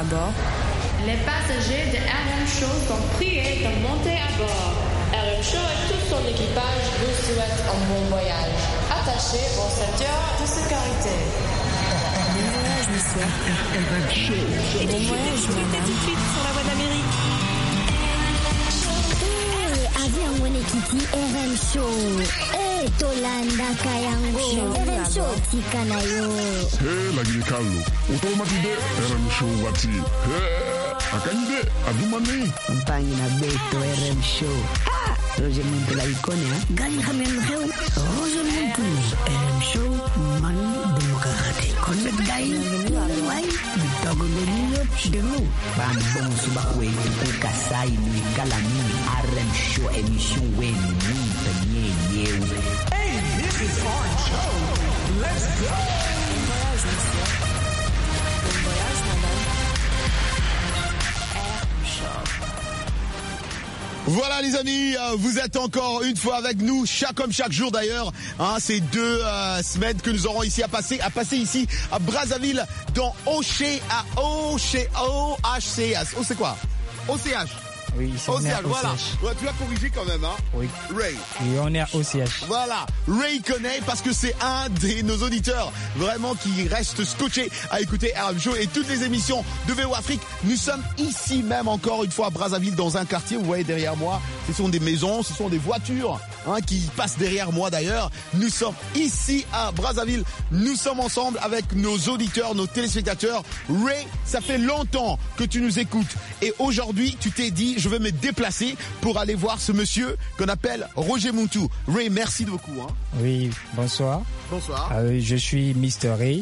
bord. Les passagers de RM Show sont priés de monter à bord. RM Show et tout son équipage vous souhaitent un bon voyage. Attachez vos ceintures de sécurité. Bon voyage, monsieur. RM Show. Bon voyage, madame. Tout de suite sur la voie d'Amérique. Avion Wenekiti RM Show. Tolanda Kayango. RM Show Tikanayo. Lagi Carlo. Automatide RM Show wati. Akande adumani. Mpangi na beto RM Show. Roger Muntu la ikone ha. Gani khamen kheu. Roger Muntu RM Show man demokrate. Connect dai. Wai. Bitago lelio delu. Ban bon suba we ku kasai ni kalani RM Show émission we ni tanye yeu. Hey, this is our show. Let's go. Bon voyage, monsieur. Bon voyage, madame. RM Show. Voilà les amis, vous êtes encore une fois avec nous, comme chaque jour d'ailleurs. Ces 2 semaines que nous aurons ici à passer ici à Brazzaville dans OCHAS. C'est quoi? OCH. Oui, c'est OCH, voilà. Ouais, tu l'as corrigé quand même, hein? Oui. Ray. Oui, on est à OCH. Voilà. Ray connaît parce que c'est un de nos auditeurs vraiment qui reste scotché à écouter RM Show et toutes les émissions de VO Afrique. Nous sommes ici même encore une fois à Brazzaville dans un quartier. Vous voyez derrière moi, ce sont des maisons, ce sont des voitures qui passent derrière moi d'ailleurs. Nous sommes ici à Brazzaville. Nous sommes ensemble avec nos auditeurs, nos téléspectateurs. Ray, ça fait longtemps que tu nous écoutes et aujourd'hui tu t'es dit je vais me déplacer pour aller voir ce monsieur qu'on appelle Roger Muntu. Ray, merci beaucoup. Oui, bonsoir. Bonsoir. Je suis Mr. Ray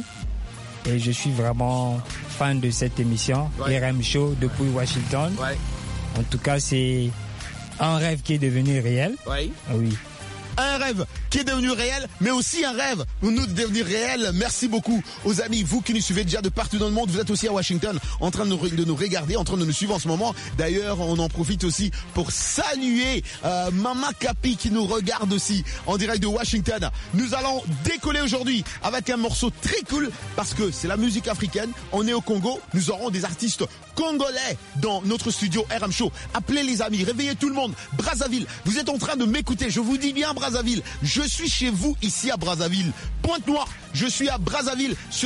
et je suis vraiment fan de cette émission, RM Show depuis Washington. Ouais. En tout cas, c'est un rêve qui est devenu réel. Oui. Oui. Un rêve qui est devenu réel, mais aussi un rêve pour nous de devenir réel. Merci beaucoup aux amis, vous qui nous suivez déjà de partout dans le monde. Vous êtes aussi à Washington en train de nous regarder, en train de nous suivre en ce moment. D'ailleurs, on en profite aussi pour saluer Mama Capi qui nous regarde aussi en direct de Washington. Nous allons décoller aujourd'hui avec un morceau très cool parce que c'est la musique africaine. On est au Congo, nous aurons des artistes congolais dans notre studio RM Show. Appelez les amis, réveillez tout le monde. Brazzaville, vous êtes en train de m'écouter, je vous dis bien Brazzaville, je suis chez vous ici à Brazzaville. Pointe-Noire, je suis à Brazzaville sur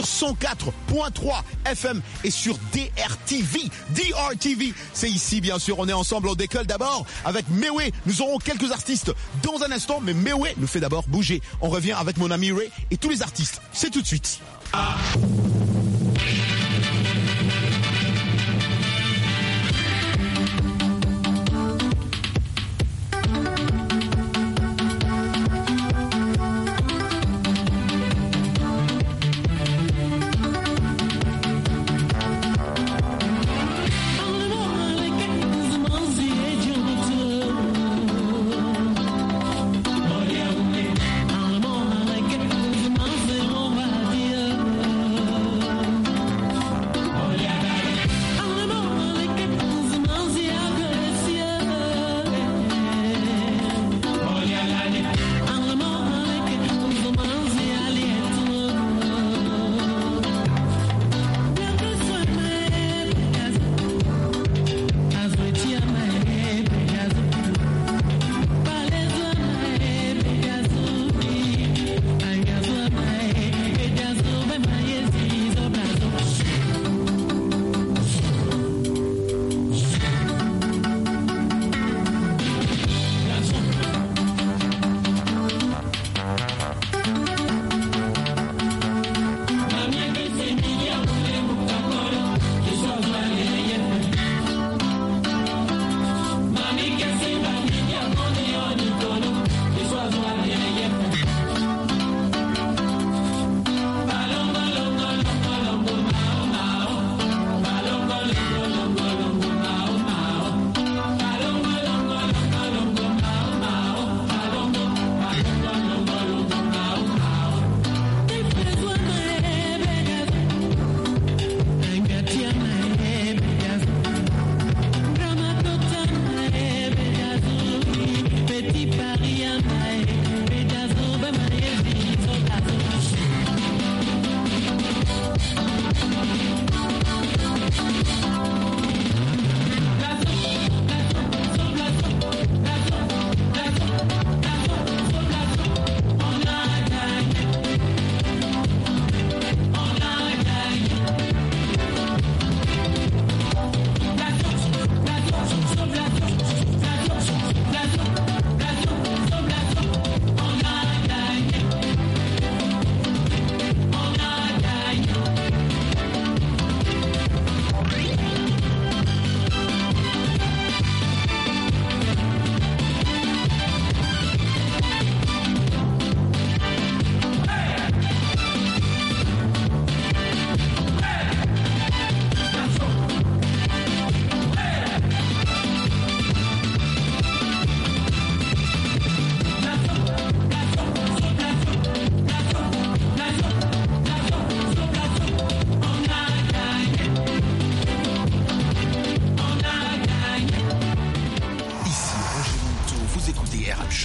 104.3 FM et sur DRTV. DRTV, c'est ici bien sûr, on est ensemble, on décolle d'abord avec Mewe. Nous aurons quelques artistes dans un instant, mais Mewe nous fait d'abord bouger. On revient avec mon ami Ray et tous les artistes. C'est tout de suite. All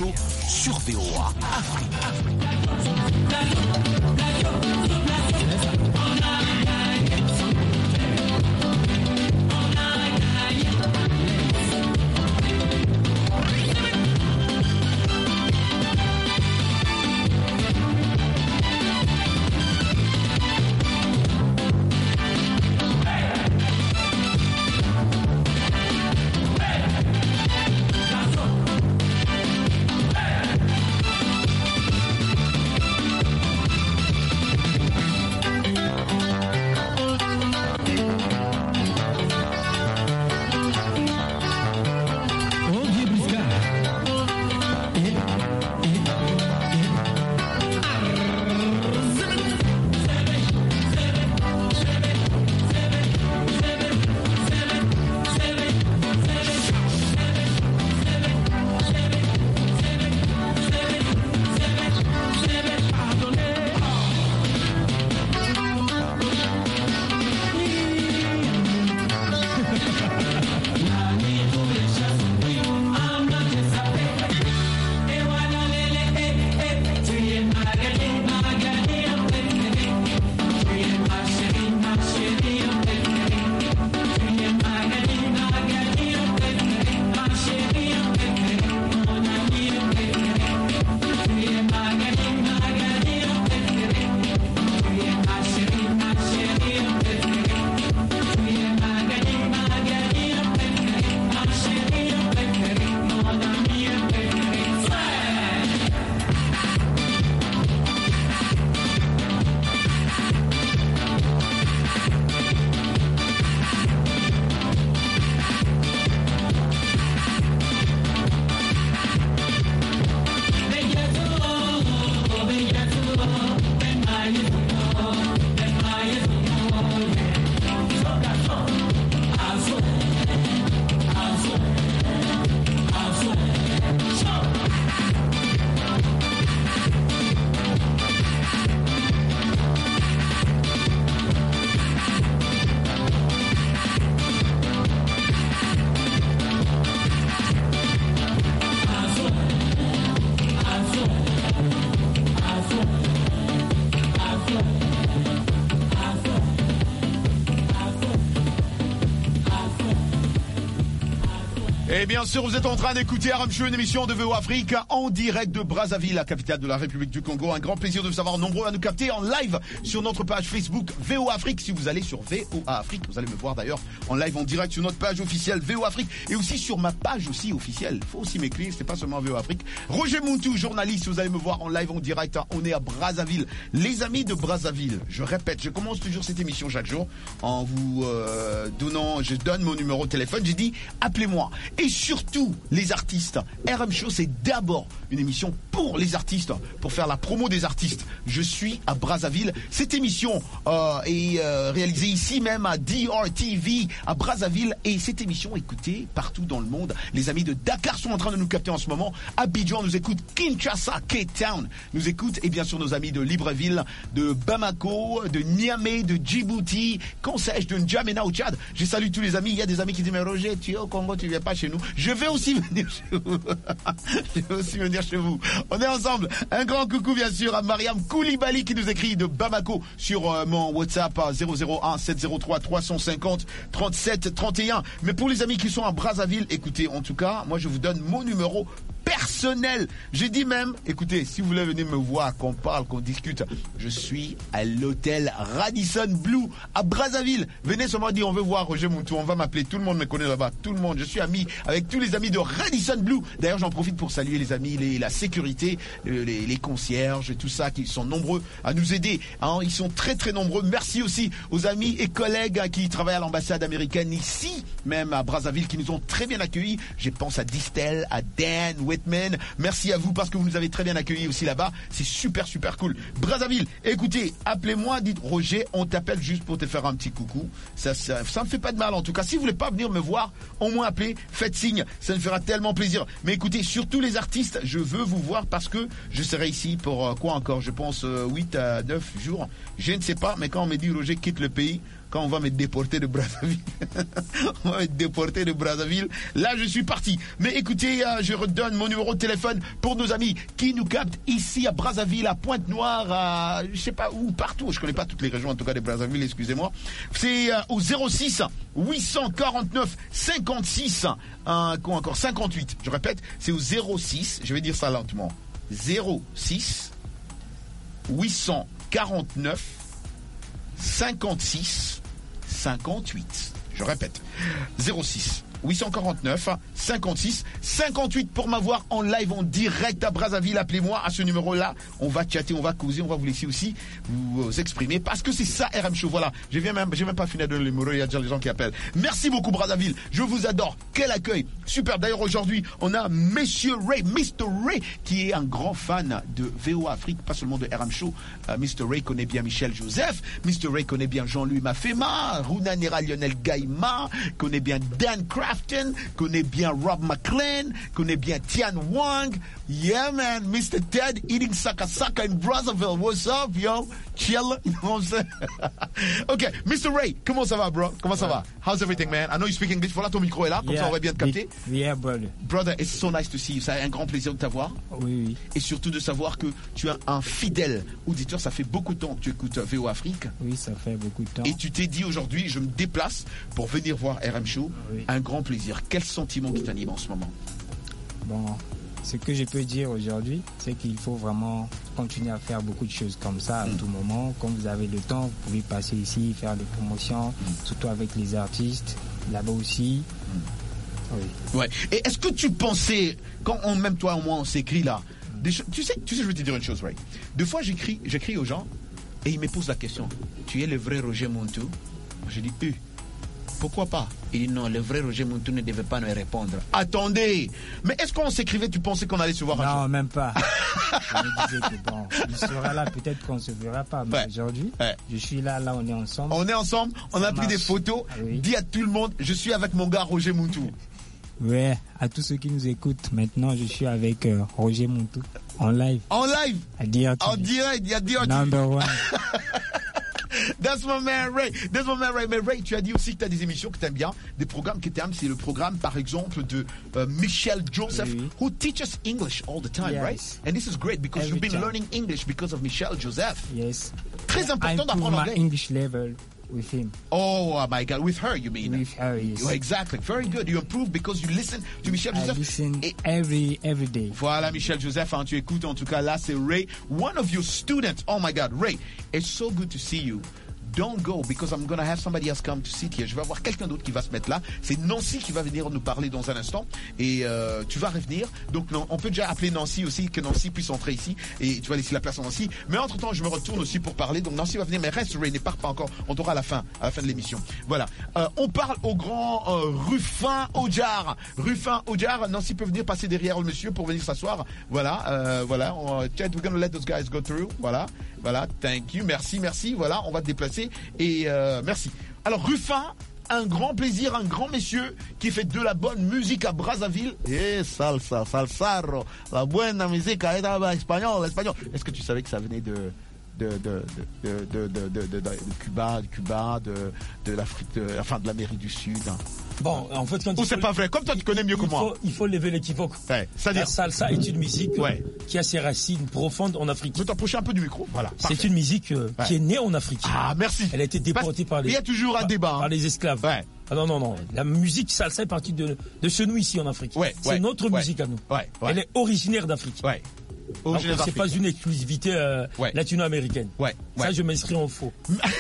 Show sur VOA Afrique. Et bien sûr, vous êtes en train d'écouter RM Show, une émission de VOA Afrique en direct de Brazzaville, la capitale de la République du Congo. Un grand plaisir de vous avoir nombreux à nous capter en live sur notre page Facebook VOA Afrique. Si vous allez sur VOA Afrique, vous allez me voir d'ailleurs en live en direct sur notre page officielle VOA Afrique et aussi sur ma page aussi officielle. Il faut aussi m'écrire, c'est pas seulement VOA Afrique. Roger Montou, journaliste, vous allez me voir en live en direct. On est à Brazzaville. Les amis de Brazzaville, je répète, je commence toujours cette émission chaque jour en vous je donne mon numéro de téléphone. J'ai dit, appelez-moi. Et surtout, les artistes. RM Show, c'est d'abord une émission pour les artistes, pour faire la promo des artistes. Je suis à Brazzaville. Cette émission est réalisée ici même à DRTV à Brazzaville. Et cette émission est écoutée partout dans le monde. Les amis de Dakar sont en train de nous capter en ce moment. Abidjan nous écoute, Kinshasa, Cape Town nous écoute. Et bien sûr, nos amis de Libreville, de Bamako, de Niamey, de Djibouti, qu'on sais-je, de N'Djamena au Tchad. Je salue tous les amis. Il y a des amis qui disent, mais Roger, tu es au Congo, tu viens pas chez nous. Je vais aussi venir chez vous. Je vais aussi venir chez vous. On est ensemble. Un grand coucou bien sûr à Mariam Koulibaly qui nous écrit de Bamako sur mon WhatsApp 001 703 350 37 31. Mais pour les amis qui sont à Brazzaville, écoutez, en tout cas, moi je vous donne mon numéro personnel. J'ai dit même, écoutez, si vous voulez venir me voir, qu'on parle, qu'on discute, je suis à l'hôtel Radisson Blu à Brazzaville. Venez seulement dire, on veut voir Roger Montou, on va m'appeler, tout le monde me connaît là-bas, tout le monde. Je suis ami avec tous les amis de Radisson Blu. D'ailleurs, j'en profite pour saluer les amis, la sécurité, les concierges et tout ça, qui sont nombreux à nous aider. Hein, ils sont très très nombreux. Merci aussi aux amis et collègues qui travaillent à l'ambassade américaine ici, même à Brazzaville, qui nous ont très bien accueillis. Je pense à Distel, à Dan, Whitman. Merci à vous parce que vous nous avez très bien accueillis aussi là-bas. C'est super super cool. Brazzaville, écoutez, appelez-moi, dites Roger, on t'appelle juste pour te faire un petit coucou. Ça me fait pas de mal en tout cas. Si vous voulez pas venir me voir, au moins appelez, faites signe, ça me fera tellement plaisir. Mais écoutez, surtout les artistes, je veux vous voir parce que je serai ici pour quoi encore, je pense 8 à 9 jours. Je ne sais pas, mais quand on me dit Roger quitte le pays, quand on va me déporter de Brazzaville. On va me déporter de Brazzaville. Là, je suis parti. Mais écoutez, je redonne mon numéro de téléphone pour nos amis qui nous captent ici à Brazzaville, à Pointe-Noire, à je sais pas où, partout. Je connais pas toutes les régions, en tout cas de Brazzaville, excusez-moi. C'est au 06 849 56 encore 58. Je répète, c'est au 06, je vais dire ça lentement. 06 849 56 58. Je répète. 06 849 56 58 pour m'avoir en live, en direct à Brazzaville. Appelez-moi à ce numéro-là. On va chatter, on va causer, on va vous laisser aussi vous exprimer parce que c'est ça RM Show. Voilà, j'ai même pas fini de donner le numéro. Il y a déjà les gens qui appellent. Merci beaucoup Brazzaville. Je vous adore. Quel accueil. Super. D'ailleurs aujourd'hui, on a Monsieur Ray, Mr. Ray, qui est un grand fan de VOA Afrique, pas seulement de RM Show. Mr. Ray connaît bien Michel Joseph. Mr. Ray connaît bien Jean-Louis Mafema, Runa Nera Lionel Gaïma, connaît bien Dan Crafton, connaît bien Rob McLean, connaît bien Tian Wang. Yeah, man, Mr. Ted eating saka saka in Brazzaville. What's up, yo? Chill, you know what I'm saying? Okay, Mr. Ray, comment ça va, bro? Comment ça va? How's everything, man? I know you speak English. Voilà, ton micro est là, comme ça on va bien te capter. Yeah, brother. Brother, it's so nice to see you. C'est un grand plaisir de t'avoir. Oui, oui. Et surtout de savoir que tu es un fidèle auditeur. Ça fait beaucoup de temps que tu écoutes VOA Afrique. Oui, ça fait beaucoup de temps. Et tu t'es dit aujourd'hui, je me déplace pour venir voir RM Show. Oui. Un grand plaisir. Quel sentiment qui t'anime en ce moment? Bon, ce que je peux dire aujourd'hui, c'est qu'il faut vraiment continuer à faire beaucoup de choses comme ça à tout moment. Quand vous avez le temps, vous pouvez passer ici, faire des promotions, surtout avec les artistes, là-bas aussi. Oui. Ouais. Et est-ce que tu pensais, quand même toi au moins on s'écrit là, tu sais, je vais te dire une chose, Ray. Deux fois j'écris aux gens et ils me posent la question. Tu es le vrai Roger Montou? J'ai dit pourquoi pas? Il dit non, le vrai Roger Montou ne devait pas me répondre. Attendez, mais est-ce qu'on s'écrivait, tu pensais qu'on allait se voir un jour? Non, même pas. Je me disais que bon, il sera là, peut-être qu'on se verra pas, mais aujourd'hui, je suis là, on est ensemble. On est ensemble, on a pris des photos. Oui. Dis à tout le monde, je suis avec mon gars Roger Montou. Ouais, à tous ceux qui nous écoutent, maintenant je suis avec Roger Montou en live. En live? À dire en direct, il y a dire Number one. That's my man Ray. That's my man Ray. Mais Ray, tu as dit aussi que tu as des émissions que tu aimes bien, des programmes que tu aimes. C'est le programme, par exemple, de Michel Joseph, who teaches English all the time, right? And this is great because you've been learning English because of Michel Joseph. Yes. Très important d'apprendre anglais. English level with him. Oh my God, with her, you mean? With her, yes. Exactly. Very good. You improve because you listen to Michel Joseph. I listen every day. Voilà, Michel Joseph, hein, tu écoutes. En tout cas, là, c'est Ray, one of your students. Oh my God, Ray, it's so good to see you. Don't go because I'm gonna have somebody else come to sit here. Je vais avoir quelqu'un d'autre qui va se mettre là. C'est Nancy qui va venir nous parler dans un instant. Et tu vas revenir. Donc on peut déjà appeler Nancy aussi, que Nancy puisse entrer ici. Et tu vas laisser la place à Nancy. Mais entre temps, je me retourne aussi pour parler. Donc Nancy va venir, mais reste Ray, ne part pas encore. On t'aura à la fin de l'émission. Voilà. On parle au grand Rufin Odjar. Rufin Odjar. Nancy peut venir passer derrière le monsieur pour venir s'asseoir. Voilà. Voilà. We're gonna let those guys go through. Voilà. Voilà. Thank you. Merci. Voilà. On va te déplacer. Et merci. Alors Rufin, un grand plaisir, un grand monsieur qui fait de la bonne musique à Brazzaville. Et salsa, salsaro, la buena musica espagnol. Est-ce que tu savais que ça venait de Cuba, de l'Afrique, enfin de l'Amérique du Sud? Bon, en fait, quand c'est pas vrai. Comme toi, tu connais mieux que moi. Il faut lever l'équivoque. Ouais, la salsa est une musique qui a ses racines profondes en Afrique. Tu peux t'approcher un peu du micro. Voilà. C'est une musique qui est née en Afrique. Ah, merci. Elle a été déportée par les. Il y a toujours un débat. Par les esclaves. Ouais. Ah non. La musique salsa est partie de chez nous ici en Afrique. C'est notre musique à nous. Elle est originaire d'Afrique. Ouais. C'est pas une exclusivité latino-américaine. Ça, je m'inscris en faux.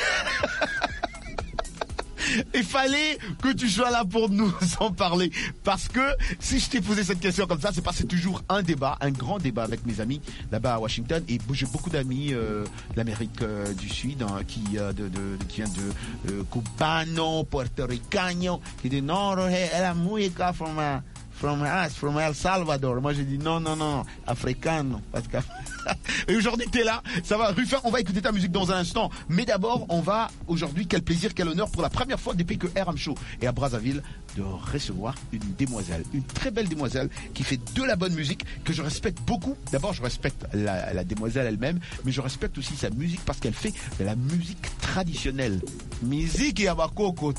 Il fallait que tu sois là pour nous en parler. Parce que si je t'ai posé cette question comme ça, c'est parce que c'est toujours un débat, un grand débat avec mes amis là-bas à Washington. Et j'ai beaucoup d'amis d'Amérique du Sud qui viennent de cubano, puertorricaño, qui disent non, la musique from from El Salvador. Moi, j'ai dit non, africano. Parce que... Et aujourd'hui, t'es là. Ça va, Rufin, on va écouter ta musique dans un instant. Mais d'abord, on va aujourd'hui, quel plaisir, quel honneur, pour la première fois depuis que RM Show est à Brazzaville, de recevoir une demoiselle. Une très belle demoiselle qui fait de la bonne musique, que je respecte beaucoup. D'abord, je respecte la demoiselle elle-même, mais je respecte aussi sa musique parce qu'elle fait de la musique traditionnelle. Musique et abakoko.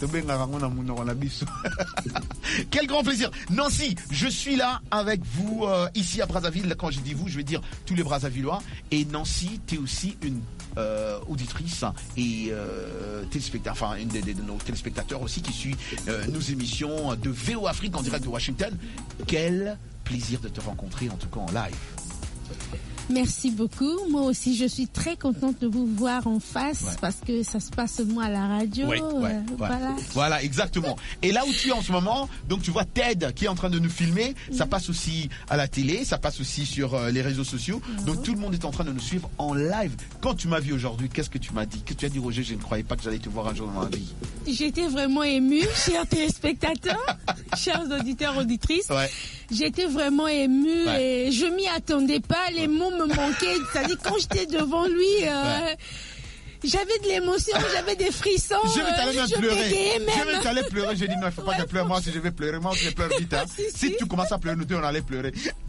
Quel grand plaisir. Nancy, je suis là avec vous ici à Brazzaville. Quand je dis vous, je vais dire tous les Brazzavillois. Et Nancy, tu es aussi une auditrice et téléspectateur, enfin une de nos téléspectateurs aussi qui suit nos émissions de VO Afrique en direct de Washington. Quel plaisir de te rencontrer en tout cas en live. Merci beaucoup. Moi aussi, je suis très contente de vous voir en face parce que ça se passe seulement à la radio. Voilà, exactement. Et là où tu es en ce moment, donc tu vois Ted qui est en train de nous filmer. Ça passe aussi à la télé, ça passe aussi sur les réseaux sociaux. Donc tout le monde est en train de nous suivre en live. Quand tu m'as vu aujourd'hui, qu'est-ce que tu m'as dit? Qu'est-ce que tu as dit, Roger? Je ne croyais pas que j'allais te voir un jour dans ma vie. J'étais vraiment émue, chers téléspectateurs, chers auditeurs, auditrices. J'étais vraiment émue et je m'y attendais pas. Les mots me manquaient. C'est-à-dire quand j'étais devant lui, j'avais de l'émotion, j'avais des frissons. Je vais t'aller même pleurer. Je vais t'aller pleurer. J'ai dit non, il faut pas qu'elle pleure. Moi, si je vais pleurer, moi, je pleure vite. Hein. Si tu commences à pleurer, nous deux, on allait pleurer.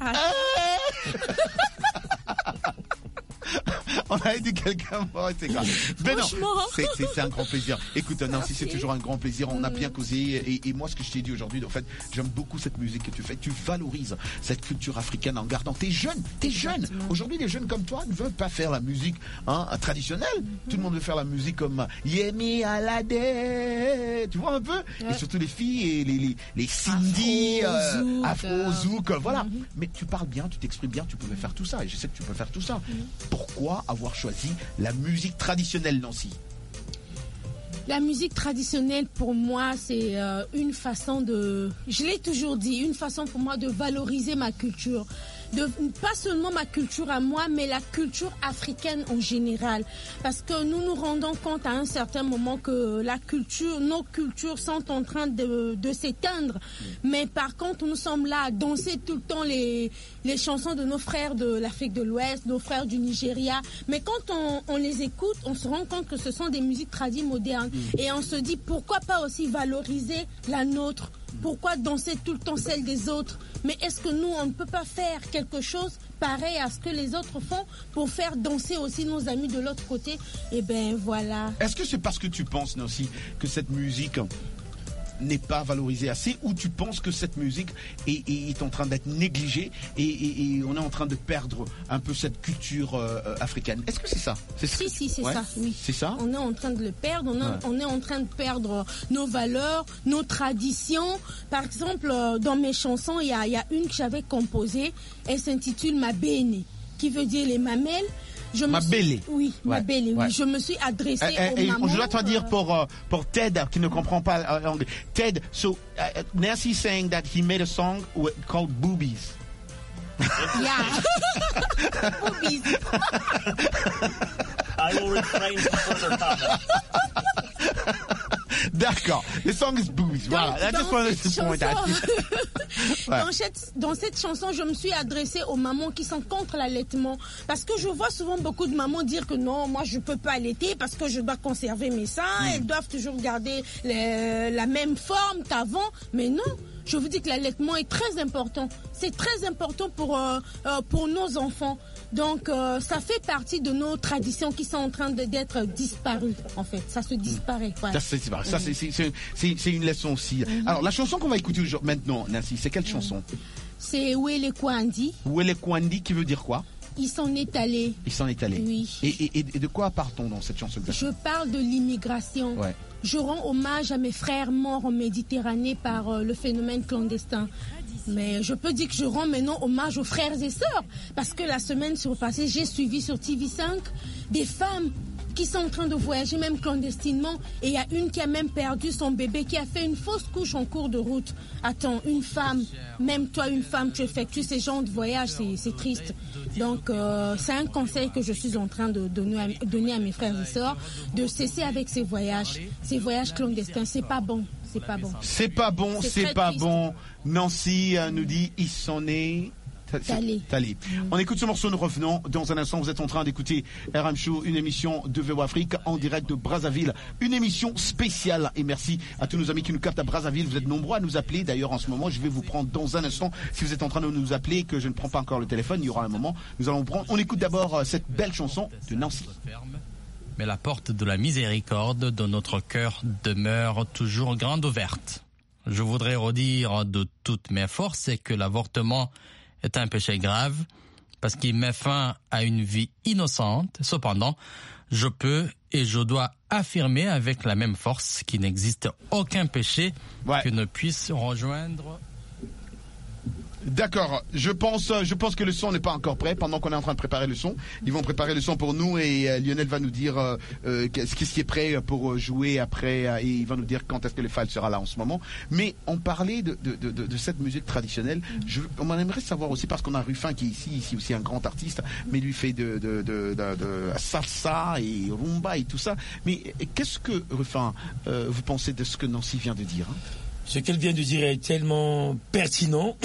On a dit quelqu'un mort, c'est grave. Mais non, c'est un grand plaisir. Écoute, Nancy, c'est toujours un grand plaisir. On a bien causé. Et moi, ce que je t'ai dit aujourd'hui, en fait, j'aime beaucoup cette musique que tu fais. Tu valorises cette culture africaine en gardant. T'es jeune. Aujourd'hui, les jeunes comme toi ne veulent pas faire la musique traditionnelle. Tout le monde veut faire la musique comme Yemi Alade. Tu vois un peu? Et surtout les filles et les Cindy, Afro, Zouk, voilà. Mais tu parles bien, tu t'exprimes bien, tu pouvais faire tout ça. Et je sais que tu peux faire tout ça. Pourquoi avoir choisi la musique traditionnelle, Nancy? La musique traditionnelle, pour moi, c'est une façon de... Je l'ai toujours dit, une façon pour moi de valoriser ma culture. Pas seulement ma culture à moi, mais la culture africaine en général. Parce que nous nous rendons compte à un certain moment que nos cultures sont en train de s'éteindre. Mais par contre, nous sommes là à danser tout le temps les chansons de nos frères de l'Afrique de l'Ouest, nos frères du Nigeria. Mais quand on les écoute, on se rend compte que ce sont des musiques tradies modernes. Et on se dit, pourquoi pas aussi valoriser la nôtre? Pourquoi danser tout le temps celle des autres? Mais est-ce que nous, on ne peut pas faire quelque chose pareil à ce que les autres font pour faire danser aussi nos amis de l'autre côté? Eh bien, voilà. Est-ce que c'est parce que tu penses, Nancy, que cette musique n'est pas valorisée assez, ou tu penses que cette musique est en train d'être négligée et on est en train de perdre un peu cette culture africaine? Est-ce que c'est ça? Si, c'est ça, oui. C'est ça? On est en train de le perdre, on est en train de perdre nos valeurs, nos traditions. Par exemple, dans mes chansons, il y a une que j'avais composée, elle s'intitule Ma Béné, qui veut dire les mamelles. Mabélé. Oui, Mabélé, oui. Je me suis adressée aux mamans. Je dois te dire pour Ted qui ne comprend pas l'anglais. Ted, so Nancy saying that he made a song called Boobies. Yeah. Boobies. I will refrain from further comment. D'accord. The song is boobies. Voilà. Dans cette chanson, je me suis adressée aux mamans qui sont contre l'allaitement. Parce que je vois souvent beaucoup de mamans dire que non, moi je peux pas allaiter parce que je dois conserver mes seins. Elles doivent toujours garder la même forme qu'avant. Mais non. Je vous dis que l'allaitement est très important. C'est très important pour nos enfants. Donc, ça fait partie de nos traditions qui sont en train d'être disparues, en fait. Ça se disparaît. Voilà. Ça, c'est une leçon aussi. Alors, la chanson qu'on va écouter maintenant, Nancy, c'est quelle chanson? C'est Wele Kwandi. Wele Kwandi, qui veut dire quoi? Il s'en est allé. Il s'en est allé. Oui. Et de quoi parle-t-on dans cette chanson? Je parle de l'immigration. Ouais. Je rends hommage à mes frères morts en Méditerranée par le phénomène clandestin. Mais je peux dire que je rends maintenant hommage aux frères et sœurs. Parce que la semaine surpassée, j'ai suivi sur TV5 des femmes qui sont en train de voyager même clandestinement. Et il y a une qui a même perdu son bébé, qui a fait une fausse couche en cours de route. Attends, une femme, même toi une femme, tu effectues ces genres de voyages, c'est triste. Donc c'est un conseil que je suis en train de donner à mes frères et sœurs, de cesser avec ces voyages clandestins. C'est pas bon. c'est pas bon. C'est pas bon, c'est pas triste. bon. Nancy nous dit, ils sont nés... Tali. On écoute ce morceau, nous revenons dans un instant. Vous êtes en train d'écouter RM Show, une émission de VOA Afrique en direct de Brazzaville, une émission spéciale. Et merci à tous nos amis qui nous captent à Brazzaville. Vous êtes nombreux à nous appeler. D'ailleurs, en ce moment, je vais vous prendre dans un instant. Si vous êtes en train de nous appeler, que je ne prends pas encore le téléphone, il y aura un moment. Nous allons prendre. On écoute d'abord cette belle chanson de Nancy. Mais la porte de la miséricorde de notre cœur demeure toujours grande ouverte. Je voudrais redire de toutes mes forces que l'avortement est un péché grave parce qu'il met fin à une vie innocente. Cependant, je peux et je dois affirmer avec la même force qu'il n'existe aucun péché que ne puisse rejoindre. D'accord, je pense que le son n'est pas encore prêt. Pendant qu'on est en train de préparer le son, ils vont préparer le son pour nous et Lionel va nous dire qu'est-ce qui est prêt pour jouer après et il va nous dire quand est-ce que le file sera là en ce moment. Mais on parlait de cette musique traditionnelle. On aimerait savoir aussi parce qu'on a Ruffin qui est ici aussi un grand artiste, mais lui fait de salsa et rumba et tout ça. Mais qu'est-ce que Ruffin, vous pensez de ce que Nancy vient de dire? Ce qu'elle vient de dire est tellement pertinent.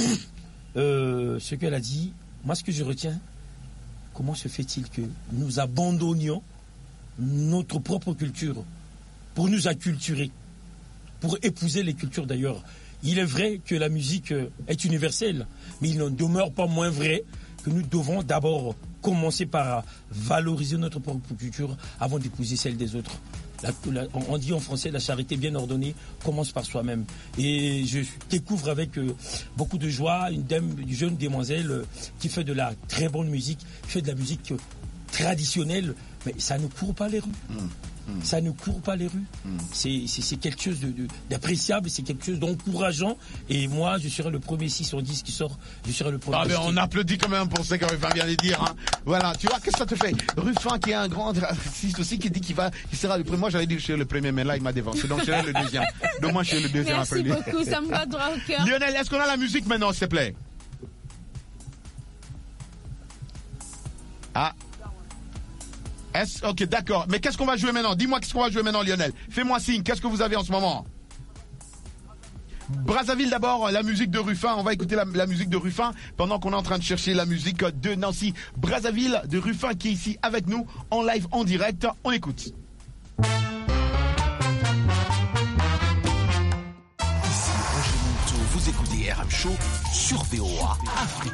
Ce qu'elle a dit, moi ce que je retiens, comment se fait-il que nous abandonnions notre propre culture pour nous acculturer, pour épouser les cultures d'ailleurs. Il est vrai que la musique est universelle, mais il n'en demeure pas moins vrai que nous devons d'abord commencer par valoriser notre propre culture avant d'épouser celle des autres. On dit en français, la charité bien ordonnée commence par soi-même. Et je découvre avec beaucoup de joie une jeune demoiselle qui fait de la très bonne musique, qui fait de la musique traditionnelle, mais ça ne court pas les rues. Ça ne court pas les rues. C'est quelque chose d'appréciable, c'est quelque chose d'encourageant. Et moi, je serai le premier 6 sur 10 qui sort. Je serai le premier. Ah, mais on applaudit quand même pour ce que Ruffin vient de dire. Hein. Voilà, tu vois, qu'est-ce que ça te fait? Ruffin, qui est un grand artiste aussi, qui dit qu'il sera le premier. Moi, j'allais dire que je serai le premier, mais là, il m'a dévancé. Donc, je serai le deuxième. Donc, moi, je suis le deuxième. Merci beaucoup, ça me va droit au cœur. Lionel, est-ce qu'on a la musique maintenant, s'il te plaît? Ah. Ok, d'accord. Mais qu'est-ce qu'on va jouer maintenant? Dis-moi qu'est-ce qu'on va jouer maintenant, Lionel. Fais-moi signe. Qu'est-ce que vous avez en ce moment? Brazzaville d'abord, la musique de Ruffin. On va écouter la musique de Ruffin pendant qu'on est en train de chercher la musique de Nancy. Brazzaville de Ruffin qui est ici avec nous en live, en direct. On écoute. Ici, Roger Monteau, vous écoutez RM Show sur VOA Afrique.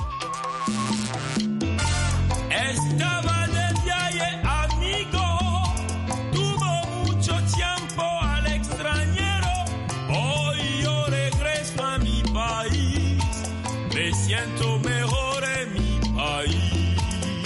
Siento mejor en mi país.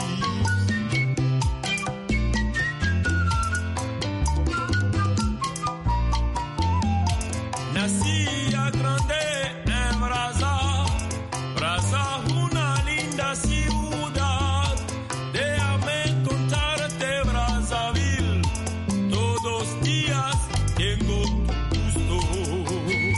Nací a grande en Brazza, una linda ciudad. Déjame contarte Brazzaville, todos los días tengo tu gusto.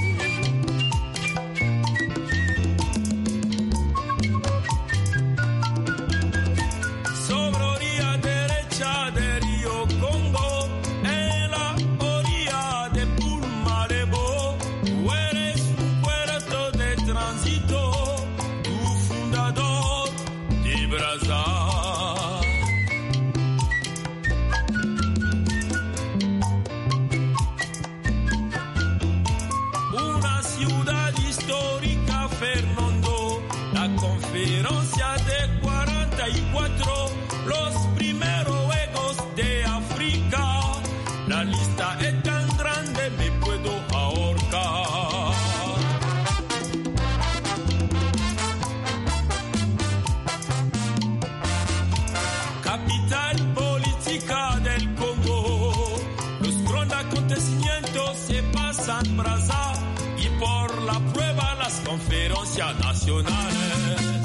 Brazza y por la prueba las conferencias nacionales.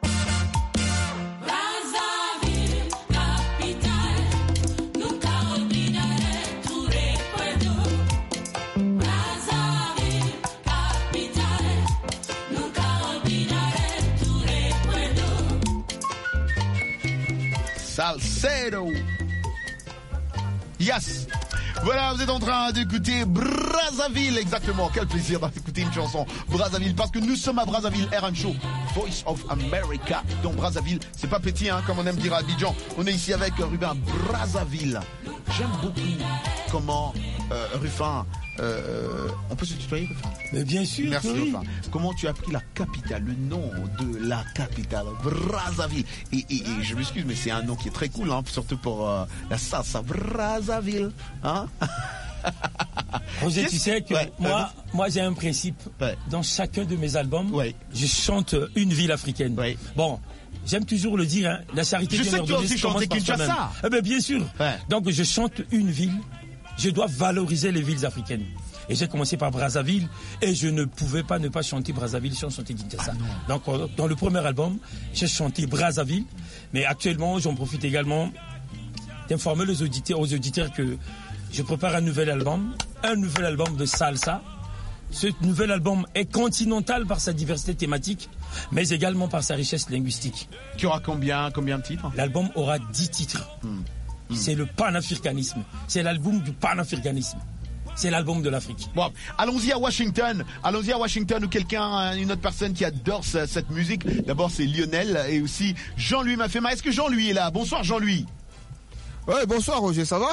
Brazzaville, capital, nunca olvidaré tu recuerdo. Brazzaville, capital, nunca olvidaré tu recuerdo. Salsero. Yes. Voilà, vous êtes en train d'écouter Brazzaville, exactement. Quel plaisir d'écouter une chanson Brazzaville, parce que nous sommes à Brazzaville, RM Show, Voice of America. Donc Brazzaville, c'est pas petit, hein, comme on aime dire à Abidjan. On est ici avec Rufin Brazzaville. J'aime beaucoup comment Rufin, on peut se tutoyer, Rufin? Mais bien sûr. Merci, oui. Rufin. Comment tu as pris la capitale, le nom de la capitale, Brazzaville? Et je m'excuse, mais c'est un nom qui est très cool, hein, surtout pour la salsa Brazzaville, hein? Roger, tu sais que moi j'ai un principe. Dans chacun de mes albums, je chante une ville africaine. Bon, j'aime toujours le dire, hein, la charité je sais que tu as aussi chanté Kinshasa. Eh ben, bien sûr. Donc je chante une ville. Je dois valoriser les villes africaines. Et j'ai commencé par Brazzaville et je ne pouvais pas ne pas chanter Brazzaville sans chanter Kinshasa. Donc dans le premier album, j'ai chanté Brazzaville. Mais actuellement, j'en profite également d'informer aux auditeurs que je prépare un nouvel album de salsa. Ce nouvel album est continental par sa diversité thématique, mais également par sa richesse linguistique. Tu auras combien de titres? L'album aura 10 titres. C'est le panafricanisme. C'est l'album du panafricanisme. C'est l'album de l'Afrique. Bon, allons-y à Washington. Ou quelqu'un, une autre personne qui adore cette musique. D'abord, c'est Lionel et aussi Jean-Louis Mafema. Est-ce que Jean-Louis est là? Bonsoir, Jean-Louis. Ouais, bonsoir, Roger. Ça va?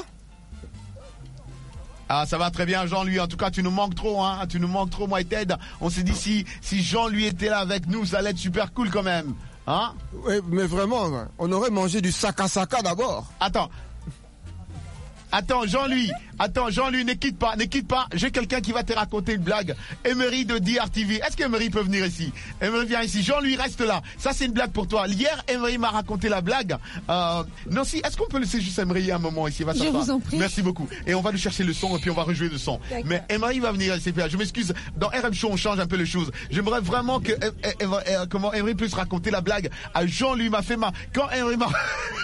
Ah, ça va très bien, Jean-Louis. En tout cas, tu nous manques trop, hein. Tu nous manques trop, moi et Ted. On s'est dit si Jean-Louis était là avec nous, ça allait être super cool quand même. Hein? Oui, mais vraiment, on aurait mangé du saka d'abord. Attends, Jean-Louis, ne quitte pas. J'ai quelqu'un qui va te raconter une blague. Emery de DRTV. Est-ce qu'Emery peut venir ici? Emery vient ici. Jean-Louis, reste là. Ça, c'est une blague pour toi. Hier, Emery m'a raconté la blague. Nancy, est-ce qu'on peut laisser juste Emery un moment ici? Je vous en prie. Merci beaucoup. Et on va lui chercher le son et puis on va rejouer le son. Mais Emery va venir ici. Je m'excuse. Dans RM Show, on change un peu les choses. J'aimerais vraiment que comment Emery puisse raconter la blague à Jean-Louis Mafema. Quand Emery m'a...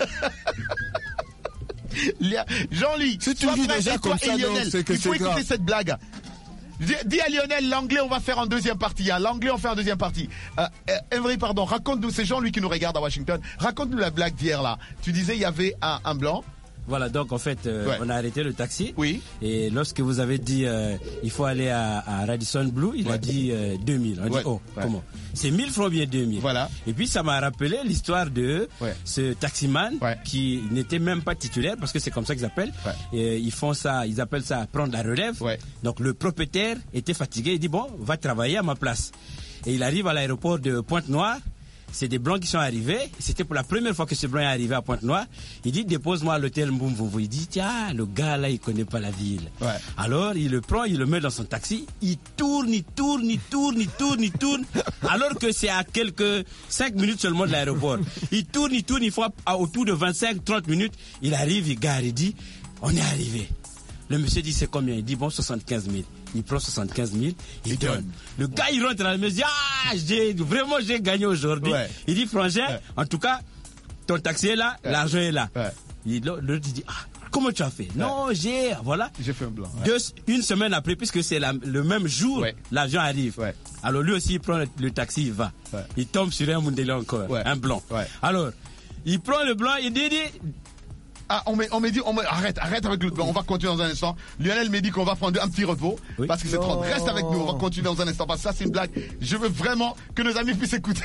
Jean-Louis, si tu dis déjà comme ça, Lionel, c'est que il faut c'est grave. écouter cette blague. Dis à Lionel, l'anglais on va faire en deuxième partie. Hein. L'anglais on fait en deuxième partie. Emery, pardon, raconte-nous, c'est Jean-Louis qui nous regarde à Washington. Raconte-nous la blague d'hier là. Tu disais il y avait un blanc. Voilà, donc en fait, on a arrêté le taxi. Oui. Et lorsque vous avez dit il faut aller à Radisson Blu, il a dit 2000. On dit comment? C'est 1000 francs bien 2000. Voilà. Et puis ça m'a rappelé l'histoire de ce taximan qui n'était même pas titulaire parce que c'est comme ça qu'ils appellent. Et ils appellent ça prendre la relève. Donc le propriétaire était fatigué, il dit bon, va travailler à ma place. Et il arrive à l'aéroport de Pointe-Noire. C'est des blancs qui sont arrivés. C'était pour la première fois que ce blanc est arrivé à Pointe-Noire. Il dit dépose-moi à l'hôtel Mboumboumou. Il dit tiens, le gars là il connaît pas la ville. Alors il le prend, il le met dans son taxi. Il tourne. Alors que c'est à quelques 5 minutes seulement de l'aéroport. Il tourne. Il faut autour de 25-30 minutes. Il arrive, il gare, il dit on est arrivé. Le monsieur dit c'est combien? Il dit bon 75 000. Il prend 75 000, il donne. Le gars il rentre dans la maison, j'ai gagné aujourd'hui. Il dit frangin, en tout cas, ton taxi est là, l'argent est là. L'autre dit comment tu as fait? Non, j'ai fait un blanc. Une semaine après, puisque c'est le même jour, l'argent arrive. Alors lui aussi il prend le taxi, il va. Il tombe sur un Mundele encore, un blanc. Alors, il prend le blanc, il dit arrête avec le blanc, on va continuer dans un instant. Lionel m'a dit qu'on va prendre un petit repos parce que c'est trop. Reste avec nous, on va continuer dans un instant parce que ça c'est une blague. Je veux vraiment que nos amis puissent écouter.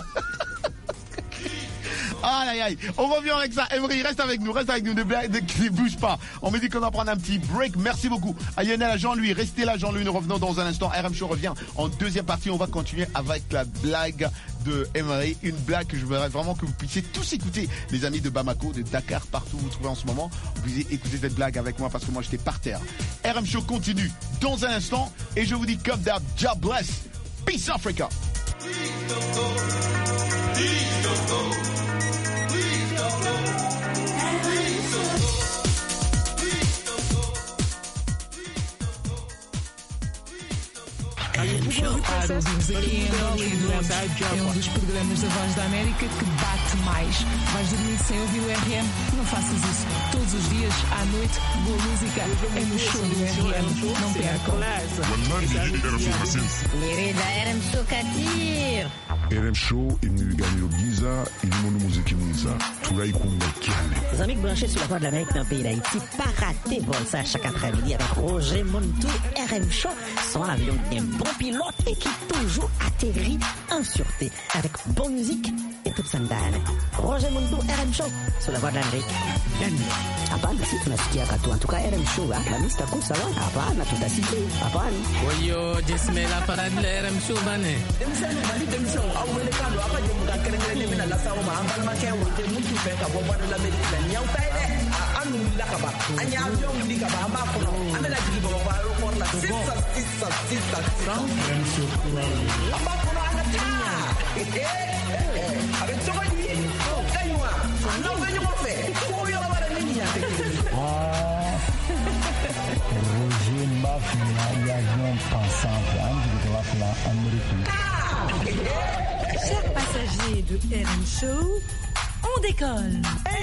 Aïe. On revient avec ça. Emery, reste avec nous, ne bouge pas. On me dit qu'on va prendre un petit break. Merci beaucoup à Lionel, à Jean-Louis. Restez là, Jean-Louis. Nous revenons dans un instant. RM Show revient en deuxième partie. On va continuer avec la blague de Emery. Une blague que je voudrais vraiment que vous puissiez tous écouter. Les amis de Bamako, de Dakar, partout où vous vous trouvez en ce moment. Vous puissiez écouter cette blague avec moi parce que moi j'étais par terre. RM Show continue dans un instant. Et je vous dis comme d'hab, God bless. Peace Africa. Para ouvirmos aqui em Hollywood, é dos programas da Voz da América que bate mais. Vais dormir sem ouvir o RM? Não faças isso. Todos os dias, à noite, boa música é no show do RM. Não percam. Les da RM Show Katir. RM Show ni ibiganiro byiza irimo n'umuziki mwiza turayikunda cyane. Les amis branchés sur la voie de l'Amérique dans le pays d'Haïti, pas raté bon ça chaque après-midi avec Roger Montou, RM Show, son avion bien bon pilote et qui toujours atterrit en sûreté avec bonne musique et toute sandale. Roger Montou, RM Show, sur la voie de l'Amérique. Hapana, si tunasikia katu. En tout cas, RM Show, la mista kusa wa. Hapana, tutasikia. Hapana. Oyo, jesme la parade de RM Show, bane. Roger Mafia, l'avion pensant Chers passagers de RM Show, on décolle.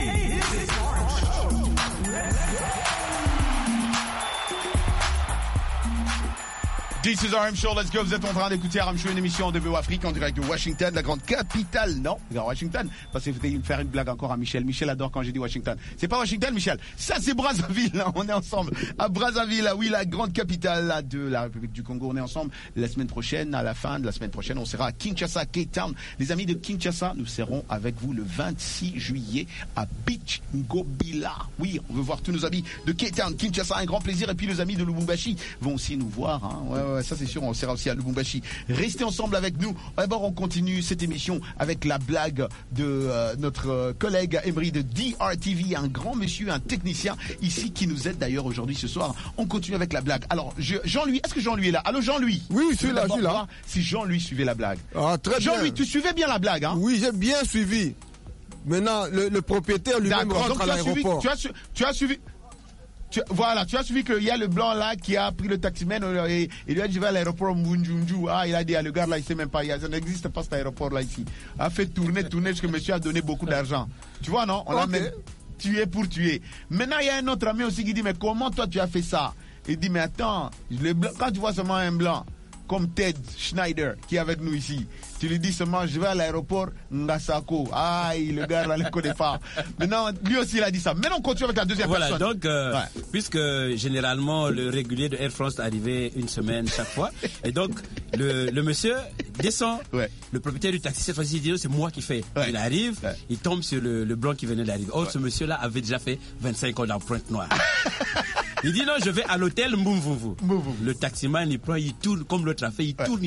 This is RM Show, let's go. Vous êtes en train d'écouter RM Show, une émission de VO Afrique en direct de Washington, la grande capitale. Non, Washington. Parce que vous allez faire une blague encore à Michel. Michel adore quand j'ai dit Washington. C'est pas Washington, Michel. Ça, c'est Brazzaville. Hein. On est ensemble à Brazzaville. Oui, la grande capitale de la République du Congo. On est ensemble la semaine prochaine. À la fin de la semaine prochaine, on sera à Kinshasa, Cape Town. Les amis de Kinshasa, nous serons avec vous le 26 juillet à Beach Ngobila. Oui, on veut voir tous nos amis de Cape Town, Kinshasa. Un grand plaisir. Et puis, les amis de Lubumbashi vont aussi nous voir. Hein. Ouais, ça c'est sûr, on sera aussi à Lubumbashi. Restez ensemble avec nous. D'abord, on continue cette émission avec la blague de notre collègue Emery de DRTV, un grand monsieur, un technicien ici qui nous aide d'ailleurs aujourd'hui ce soir. On continue avec la blague. Alors, Jean-Louis, est-ce que Jean-Louis est là? Allô, Jean-Louis? Oui, je suis là, je suis là. Si Jean-Louis suivait la blague. Ah, très bien. Jean-Louis, tu suivais bien la blague, hein? Oui, j'ai bien suivi. Maintenant, le propriétaire lui-même rentre à l'aéroport. Tu as suivi. Voilà, tu as suivi qu'il y a le blanc là qui a pris le taximène et il lui a dit je vais à l'aéroport Mbunjunju. Ah, il a dit à le gars là, il sait même pas, ça n'existe pas cet aéroport là ici. A fait tourner, parce que monsieur a donné beaucoup d'argent. Tu vois, non? On l'a même tué pour tuer. Maintenant, il y a un autre ami aussi qui dit mais comment toi tu as fait ça? Il dit mais attends, quand tu vois seulement un blanc comme Ted Schneider qui est avec nous ici, tu lui dis seulement je vais à l'aéroport Ngasako. Ah, le gars là ne connaît pas. Maintenant, lui aussi il a dit ça. Maintenant on continue avec la deuxième personne. Voilà, donc puisque généralement le régulier de Air France arrivait une semaine chaque fois, et donc le monsieur descend, le propriétaire du taxi cette fois-ci dit c'est moi qui fais. Il arrive, il tombe sur le blanc qui venait d'arriver. Oh, ce monsieur là avait déjà fait 25 ans d'empreinte noire. Il dit non, je vais à l'hôtel Mbumvuvu. Le taximan, il prend, il tourne comme l'autre a fait, il tourne.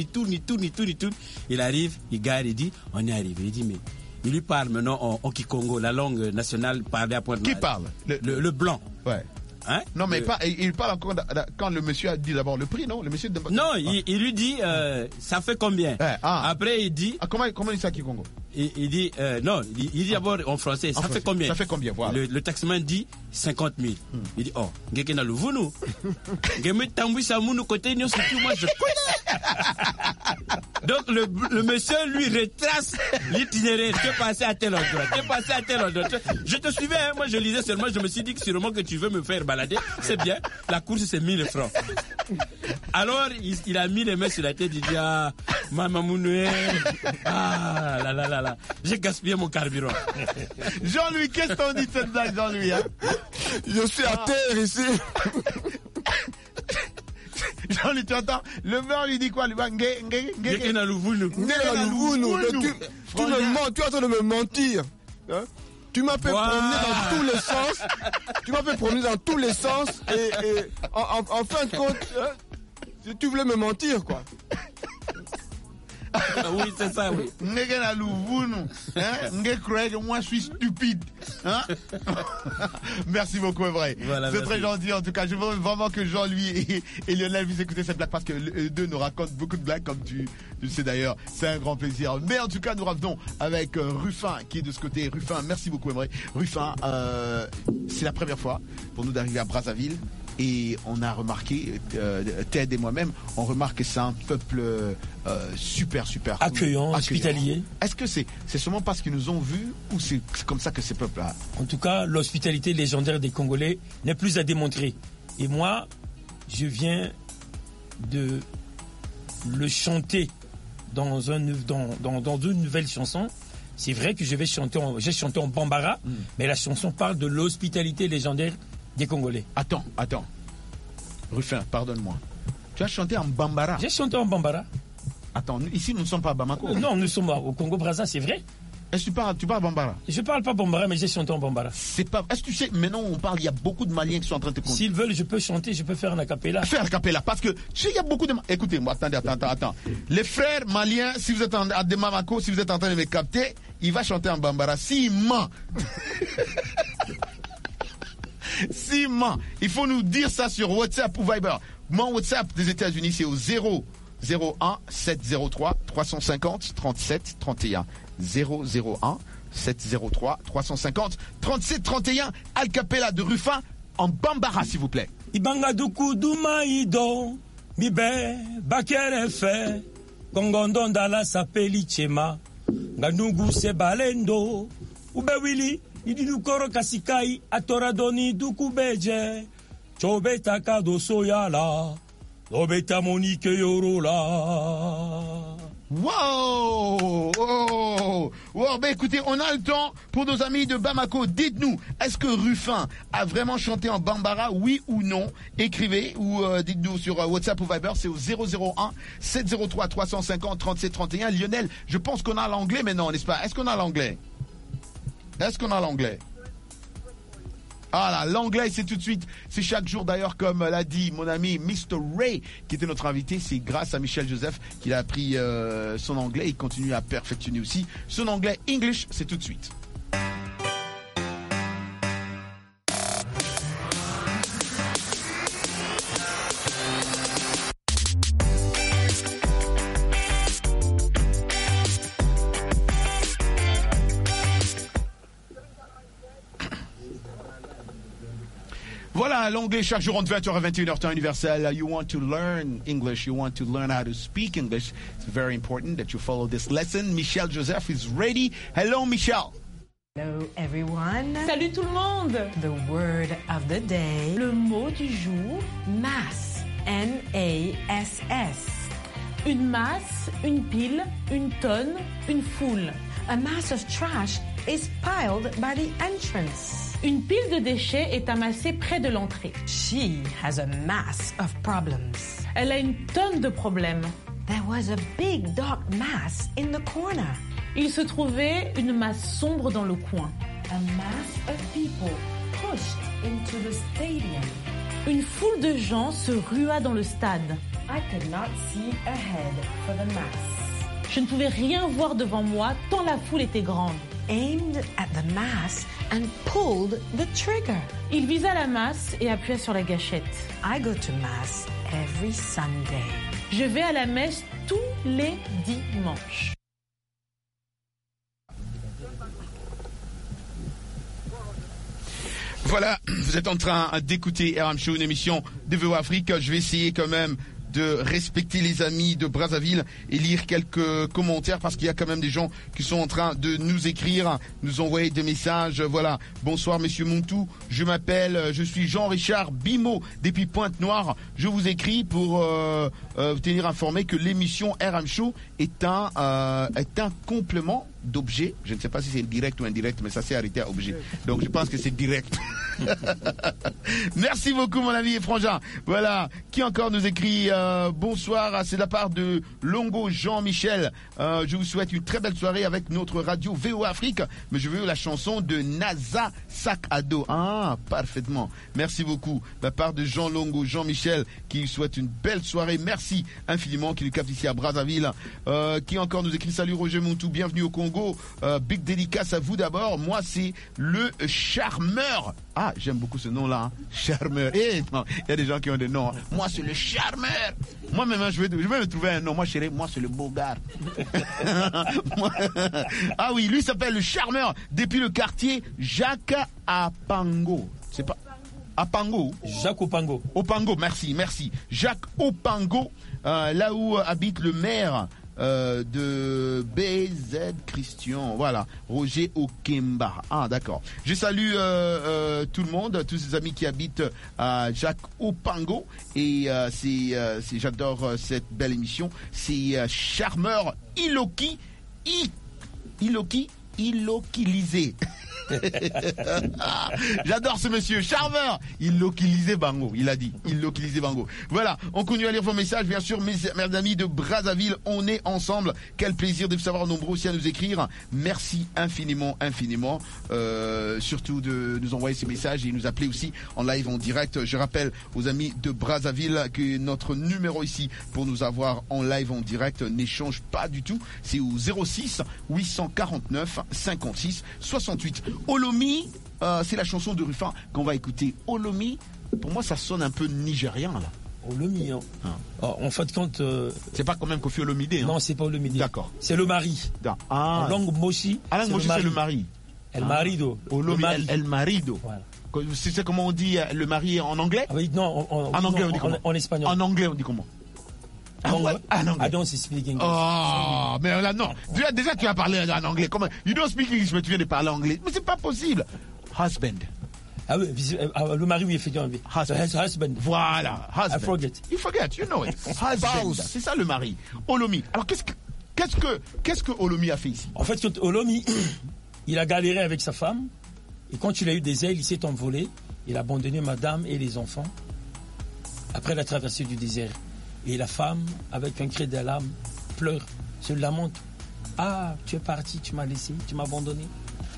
Il arrive, il gare, il dit, on est arrivé. Il dit, mais il lui parle maintenant en Kikongo, la langue nationale parlée à Pointe-Noire. Qui parle? Le blanc. Ouais. Hein? Non, mais il parle encore quand le monsieur a dit d'abord le prix, non? Le monsieur non, il lui dit, ça fait combien? Après, il dit. Comment il dit ça à Kikongo? Il dit, non, il dit d'abord en français, ça fait combien? Ça fait combien, voilà. Le taximan dit 50 000. Il dit, oh, Ngekena Louvounou. Ngeme Tambouissa Mounou côté Nyon, surtout moi je connais. Donc le monsieur lui retrace l'itinéraire. Tu es passé à tel endroit. Je te suivais, hein, moi je lisais seulement, je me suis dit que sûrement que tu veux me faire balader. C'est bien, la course c'est 1000 francs. Alors il a mis les mains sur la tête, il dit, ah, Maman Mounoué, ah, là. J'ai gaspillé mon carburant. Jean-Louis, qu'est-ce qu'on dit de cette blague, Jean-Louis, hein? Je suis à terre ici. Jean-Louis, tu entends? Le blanc lui dit quoi? Tu me mens, tu es en train de me mentir. Hein? Tu m'as fait promener dans tous les sens. Tu m'as fait promener dans tous les sens. Et en fin de compte, tu voulais me mentir, quoi. Oui, c'est ça, oui. Moi, je suis stupide. Hein? Merci beaucoup, vrai. Voilà, c'est très gentil, en tout cas. Je veux vraiment que Jean-Louis et Lionel puissent écouter cette blague parce que les deux nous racontent beaucoup de blagues, comme tu le sais d'ailleurs. C'est un grand plaisir. Mais en tout cas, nous revenons avec Ruffin qui est de ce côté. Ruffin, merci beaucoup, vrai. Ruffin, c'est la première fois pour nous d'arriver à Brazzaville. Et on a remarqué, Ted et moi-même, on remarque que c'est un peuple super accueillant, hospitalier. Est-ce que c'est seulement parce qu'ils nous ont vus ou c'est comme ça que ces peuples-là? En tout cas, l'hospitalité légendaire des Congolais n'est plus à démontrer. Et moi, je viens de le chanter dans une nouvelle chanson. C'est vrai que j'ai chanté en bambara, mais la chanson parle de l'hospitalité légendaire des Congolais. Attends. Ruffin, pardonne-moi. Tu as chanté en bambara? J'ai chanté en bambara. Attends, ici nous ne sommes pas à Bamako. Non, nous sommes au Congo-Brazza, c'est vrai. Est-ce que tu parles bambara? Je parle pas bambara, mais j'ai chanté en bambara. Est-ce que tu sais, maintenant on parle, il y a beaucoup de Maliens qui sont en train de te compter. S'ils veulent, je peux chanter, je peux faire un acapella. Faire un acapella, parce que tu sais, il y a beaucoup de... Écoutez-moi, attends. Les frères maliens, si vous êtes à Bamako, si vous êtes en train de me capter, il va chanter en bambara. S'il ment. S'il ment. Il faut nous dire ça sur WhatsApp ou Viber. Mon WhatsApp des États-Unis, c'est au 001 703 350 37 31. 001 703 350 37 31. Al Capella de Ruffin en bambara, s'il vous plaît. Ibanga duku dumaido mibe bakere fe kongondo ndala sapeli chema ngandungu se balendo ubewili idinukoro kasikai atoradoni duku beje chobeta kado soyala lobeta monike yorola. Wow! Ben écoutez, on a le temps pour nos amis de Bamako. Dites-nous, est-ce que Ruffin a vraiment chanté en bambara, oui ou non? Écrivez ou dites-nous sur WhatsApp ou Viber, c'est au 001 703 350 37 31. Lionel, je pense qu'on a l'anglais maintenant, n'est-ce pas? Est-ce qu'on a l'anglais? Ah là, l'anglais, c'est tout de suite. C'est chaque jour d'ailleurs, comme l'a dit mon ami Mr. Ray, qui était notre invité. C'est grâce à Michel Joseph qu'il a appris son anglais. Il continue à perfectionner aussi son anglais. English, c'est tout de suite. Voilà, l'anglais chaque jour entre 20h et 21h temps universel. You want to learn English, you want to learn how to speak English. It's very important that you follow this lesson. Michel Joseph is ready. Hello, Michel. Hello everyone. Salut tout le monde. The word of the day. Le mot du jour. Mass. M-A-S-S. Une masse, une pile, une tonne, une foule. A mass of trash is piled by the entrance. Une pile de déchets est amassée près de l'entrée. She has a mass of problems. Elle a une tonne de problèmes. There was a big dark mass in the corner. Il se trouvait une masse sombre dans le coin. A mass of people pushed into the stadium. Une foule de gens se rua dans le stade. I could not see ahead for the mass. Je ne pouvais rien voir devant moi tant la foule était grande. Aimed at the mass and pulled the trigger. Il visa la masse et appuya sur la gâchette. I go to mass every Sunday. Je vais à la messe tous les dimanches. Voilà, vous êtes en train d'écouter RM Show, une émission de VOA Afrique. Je vais essayer quand même de respecter les amis de Brazzaville et lire quelques commentaires parce qu'il y a quand même des gens qui sont en train de nous écrire, nous envoyer des messages. Voilà, bonsoir Monsieur Montou, je suis Jean-Richard Bimo depuis Pointe-Noire. Je vous écris pour vous tenir informé que l'émission RM Show est un complément d'objet. Je ne sais pas si c'est direct ou indirect, mais ça s'est arrêté à objet. Donc je pense que c'est direct. Merci beaucoup mon ami et frangin. Voilà, qui encore nous écrit bonsoir, c'est de la part de Longo Jean-Michel. Je vous souhaite une très belle soirée avec notre radio VOA Afrique, mais je veux la chanson de NASA Sac à dos. Ah, parfaitement. Merci beaucoup. De la part de Jean Longo Jean-Michel qui souhaite une belle soirée. Merci infiniment, qui nous capte ici à Brazzaville. Qui encore nous écrit salut Roger Montou, bienvenue au Congo. Big dédicace à vous d'abord. Moi c'est le charmeur. Ah, j'aime beaucoup ce nom-là, hein. Charmeur. Il y a des gens qui ont des noms. Hein. Moi, c'est le charmeur. Moi-même, je vais me trouver un nom. Moi, chérie, moi, c'est le beau gars. Ah oui, lui s'appelle le charmeur depuis le quartier Jacques Apango. C'est pas Apango. Jacques Opango. Opango, merci. Jacques Opango, là où habite le maire de BZ Christian. Voilà, Roger Okemba. Ah, d'accord. Je salue tout le monde, tous ces amis qui habitent à Jacques Opango. Et j'adore cette belle émission. C'est Charmeur Ilokilisé. J'adore ce monsieur, Charmeur. Il localisait Bango, il a dit. Il localisait Bango. Voilà, on continue à lire vos messages. Bien sûr, mes amis de Brazzaville, on est ensemble. Quel plaisir de vous savoir nombreux aussi à nous écrire. Merci infiniment. Surtout de nous envoyer ces messages et nous appeler aussi en live, en direct. Je rappelle aux amis de Brazzaville que notre numéro ici pour nous avoir en live, en direct, n'échange pas du tout. C'est au 06 849 56 68. Olomi, c'est la chanson de Rufin qu'on va écouter. Olomi, pour moi ça sonne un peu nigérien là. Olomi, hein. En fait, quand c'est pas quand même Koffi Olomide. Hein. Non, c'est pas Olomide. D'accord. C'est le mari. En langue moshi. En langue moshi, c'est le mari. El marido. Olomi, el marido. Voilà. C'est comment on dit le mari en anglais? Ah oui, non, en anglais on dit comment? En espagnol. En anglais on dit comment? I don't speak English. Oh, mais là, non. Déjà, tu as parlé en anglais. Comment? You don't speak English, mais tu viens de parler anglais. Mais c'est pas possible. Husband. Ah oui, le mari, oui, effectivement. Husband. Voilà. Husband. I forget. You forget, you know it. Husband. C'est ça le mari. Olomi. Alors, qu'est-ce que Olomi a fait ici? En fait, quand Olomi, il a galéré avec sa femme. Et quand il a eu des ailes, il s'est envolé. Il a abandonné madame et les enfants. Après la traversée du désert. Et la femme, avec un cri d'alarme, pleure, se lamente. Ah, tu es parti, tu m'as laissé, tu m'as abandonné.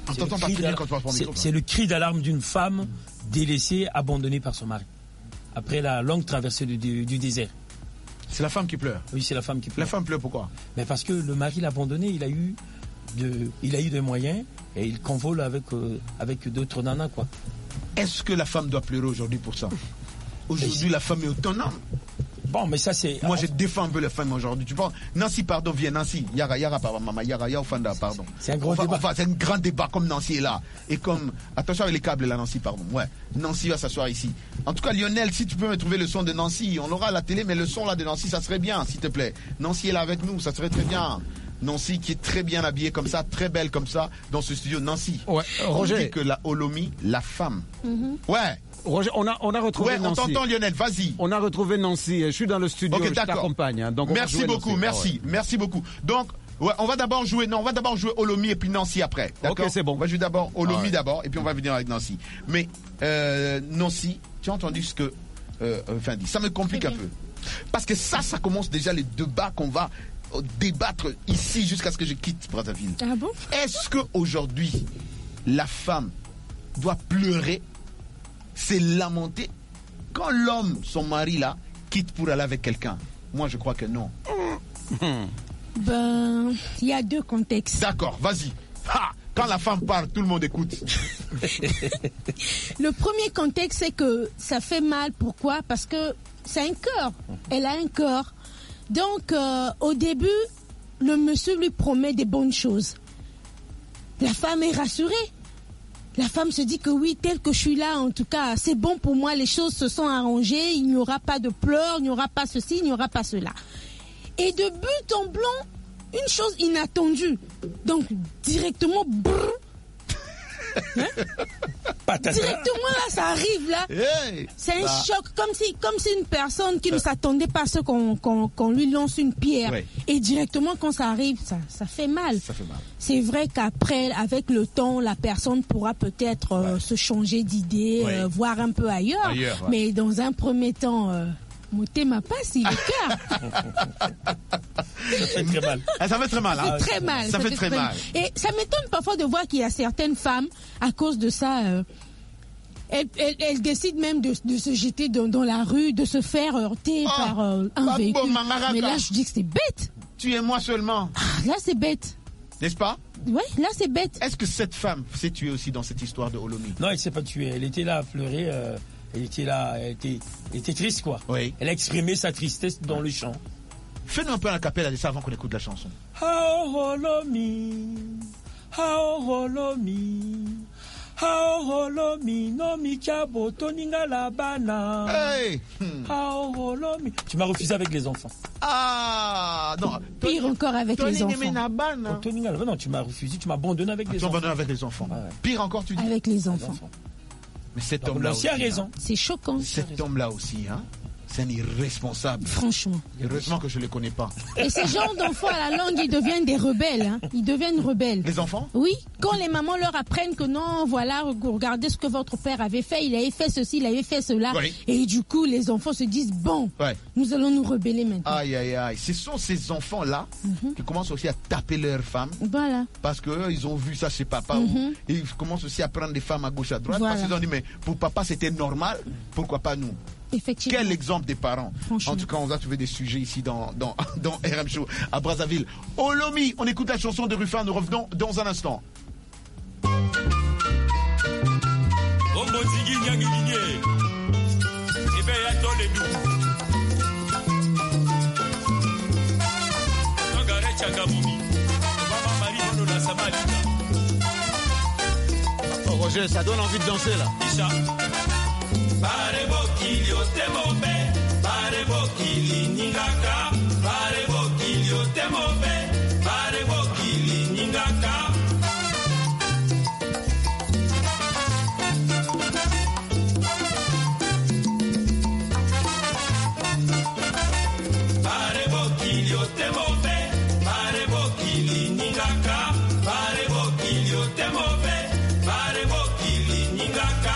C'est le cri d'alarme d'une femme délaissée, abandonnée par son mari. Après la longue traversée du désert. C'est la femme qui pleure? Oui, c'est la femme qui pleure. La femme pleure pourquoi? Mais parce que le mari l'a abandonné, il a eu des moyens et il convole avec d'autres nanas, quoi. Est-ce que la femme doit pleurer aujourd'hui pour ça? Aujourd'hui, la femme est autonome. Bon, mais ça c'est... Moi, je défends un peu les femmes aujourd'hui. Tu penses? Nancy, pardon, viens, Nancy. Yara, pardon, maman. Yara, Ofanda, pardon. C'est un grand débat. Enfin, c'est un grand débat comme Nancy est là. Et comme... Attention avec les câbles là, Nancy, pardon. Ouais. Nancy va s'asseoir ici. En tout cas, Lionel, si tu peux me trouver le son de Nancy, on aura à la télé, mais le son là de Nancy, ça serait bien, s'il te plaît. Nancy est là avec nous, ça serait très bien. Nancy qui est très bien habillée comme ça, très belle comme ça, dans ce studio. Nancy. Ouais, Roger. On dit que la Olomi, la femme. Ouais. Roger, on a retrouvé ouais, Nancy. On t'entend Lionel, vas-y. On a retrouvé Nancy. Je suis dans le studio, okay, je t'accompagne. Hein, donc merci beaucoup, Nancy. merci beaucoup. Donc, ouais, on va d'abord jouer Olomi et puis Nancy après. D'accord. Ok, c'est bon. On va jouer d'abord Olomi d'abord et puis on va venir avec Nancy. Mais Nancy, tu as entendu ce que Rufin dit? Ça me complique un peu. Parce que ça commence déjà les débats qu'on va débattre ici jusqu'à ce que je quitte Brazzaville. Ah bon? Est-ce qu'aujourd'hui, la femme doit pleurer, c'est lamenter quand l'homme, son mari là, quitte pour aller avec quelqu'un? Moi, je crois que non. Ben, il y a deux contextes. D'accord, vas-y. Quand la femme parle, tout le monde écoute. Le premier contexte, c'est que ça fait mal. Pourquoi? Parce que c'est un cœur. Elle a un cœur. Donc, au début, le monsieur lui promet des bonnes choses. La femme est rassurée. La femme se dit que oui, tel que je suis là, en tout cas, c'est bon pour moi, les choses se sont arrangées, il n'y aura pas de pleurs, il n'y aura pas ceci, il n'y aura pas cela. Et de but en blanc, une chose inattendue. Donc, directement, brrr, hein? Directement là, ça arrive là. Hey, c'est un choc, comme si une personne qui ne s'attendait pas à ce qu'on lui lance une pierre. Ouais. Et directement quand ça arrive, ça fait mal. Ça fait mal. C'est vrai qu'après, avec le temps, la personne pourra peut-être se changer d'idée, voir un peu ailleurs. Ouais. Mais dans un premier temps, Moté ma passe, il est cœur. Ça fait très mal. Ça fait très mal. Hein? C'est très mal. Ça fait très mal. Et ça m'étonne parfois de voir qu'il y a certaines femmes, à cause de ça, elles décident même de se jeter dans la rue, de se faire heurter par un véhicule. Mais là, je dis que c'est bête. Tu es moi seulement. Là, c'est bête. N'est-ce pas? Oui, là, c'est bête. Est-ce que cette femme s'est tuée aussi dans cette histoire de Olomi? Non, elle ne s'est pas tuée. Elle était là à pleurer. Elle était là, elle était triste, quoi. Oui. Elle a exprimé sa tristesse dans le chant. Fais-nous un peu un capella de ça avant qu'on écoute la chanson. How Olomi, Haolomi no mikabo toninga la bana. Hey. Haolomi. Tu m'as refusé avec les enfants. Ah non. Pire encore avec les enfants. Non, tu m'as refusé, tu m'as abandonné avec les enfants. Abandonné avec les enfants. Ouais. Pire encore, tu dis. Avec les enfants. Mais cet homme-là aussi a raison. C'est choquant. Cet homme-là aussi, hein. C'est un irresponsable. Franchement. Heureusement que je ne les connais pas. Et ces genres d'enfants à la langue, ils deviennent des rebelles. Hein. Ils deviennent rebelles. Les enfants? Oui. Quand les mamans leur apprennent que non, voilà, regardez ce que votre père avait fait, il avait fait ceci, il avait fait cela. Oui. Et du coup, les enfants se disent, bon, nous allons nous rebeller maintenant. Aïe, aïe, aïe. Ce sont ces enfants-là qui commencent aussi à taper leurs femmes. Voilà. Parce qu'ils ont vu ça chez papa. Et ils commencent aussi à prendre des femmes à gauche, à droite. Voilà. Parce qu'ils ont dit, mais pour papa, c'était normal. Pourquoi pas nous? Effectivement. Quel exemple des parents. En tout cas, on va trouver des sujets ici dans RM Show à Brazzaville. Olomi, on écoute la chanson de Rufin, nous revenons dans un instant. Oh Roger, ça donne envie de danser là. Barebokili otemobe, barebokili ningaka, barebokili otemobe, barebokili ningaka. Barebokili otemobe, barebokili ningaka, barebokili otemobe, barebokili ningaka.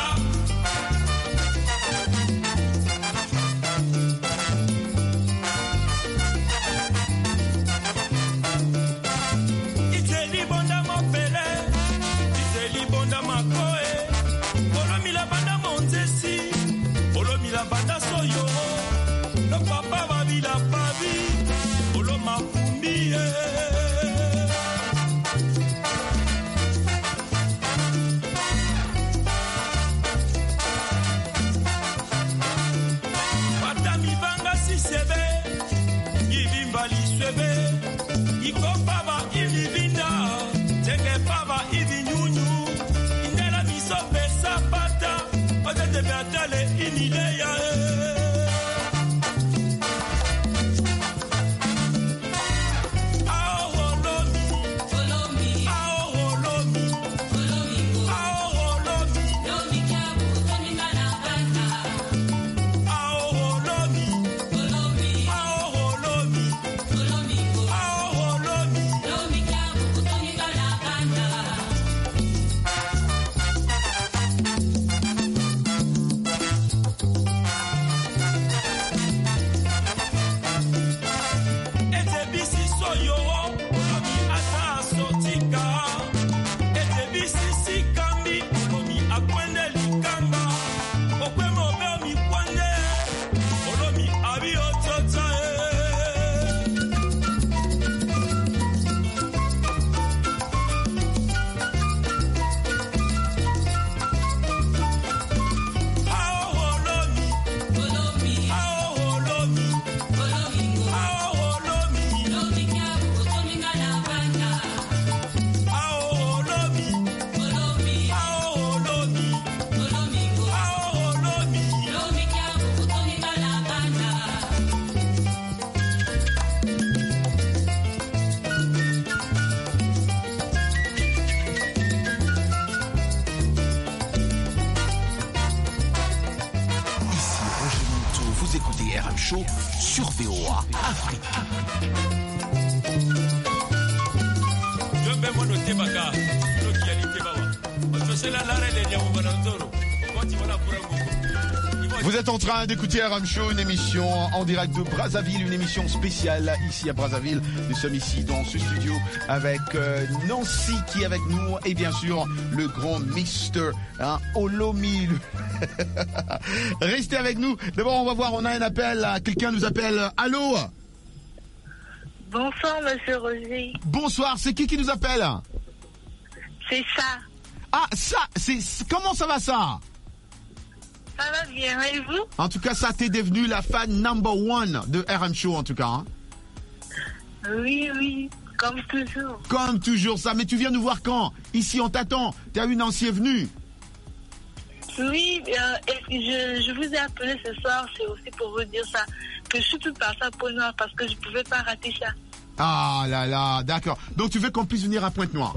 Sur VOA Afrique. Vous êtes en train d'écouter RM Show, une émission en direct de Brazzaville, une émission spéciale ici à Brazzaville. Nous sommes ici dans ce studio avec Nancy qui est avec nous et bien sûr le grand Mister Olomi. Restez avec nous. D'abord on va voir, on a un appel, quelqu'un nous appelle. Allô? Bonsoir monsieur Roger. Bonsoir, c'est qui nous appelle? C'est ça. Ah ça, comment ça va ça? Ça va bien, et vous? En tout cas, ça t'es devenu la fan number one de RM Show, en tout cas. Hein? Oui, comme toujours. Comme toujours, ça. Mais tu viens nous voir quand? Ici, on t'attend. T'as une ancienne venue. Oui, et je vous ai appelé ce soir, c'est aussi pour vous dire ça, que je suis plus partie à Pointe-Noire parce que je ne pouvais pas rater ça. Ah là là, d'accord. Donc tu veux qu'on puisse venir à Pointe-Noire?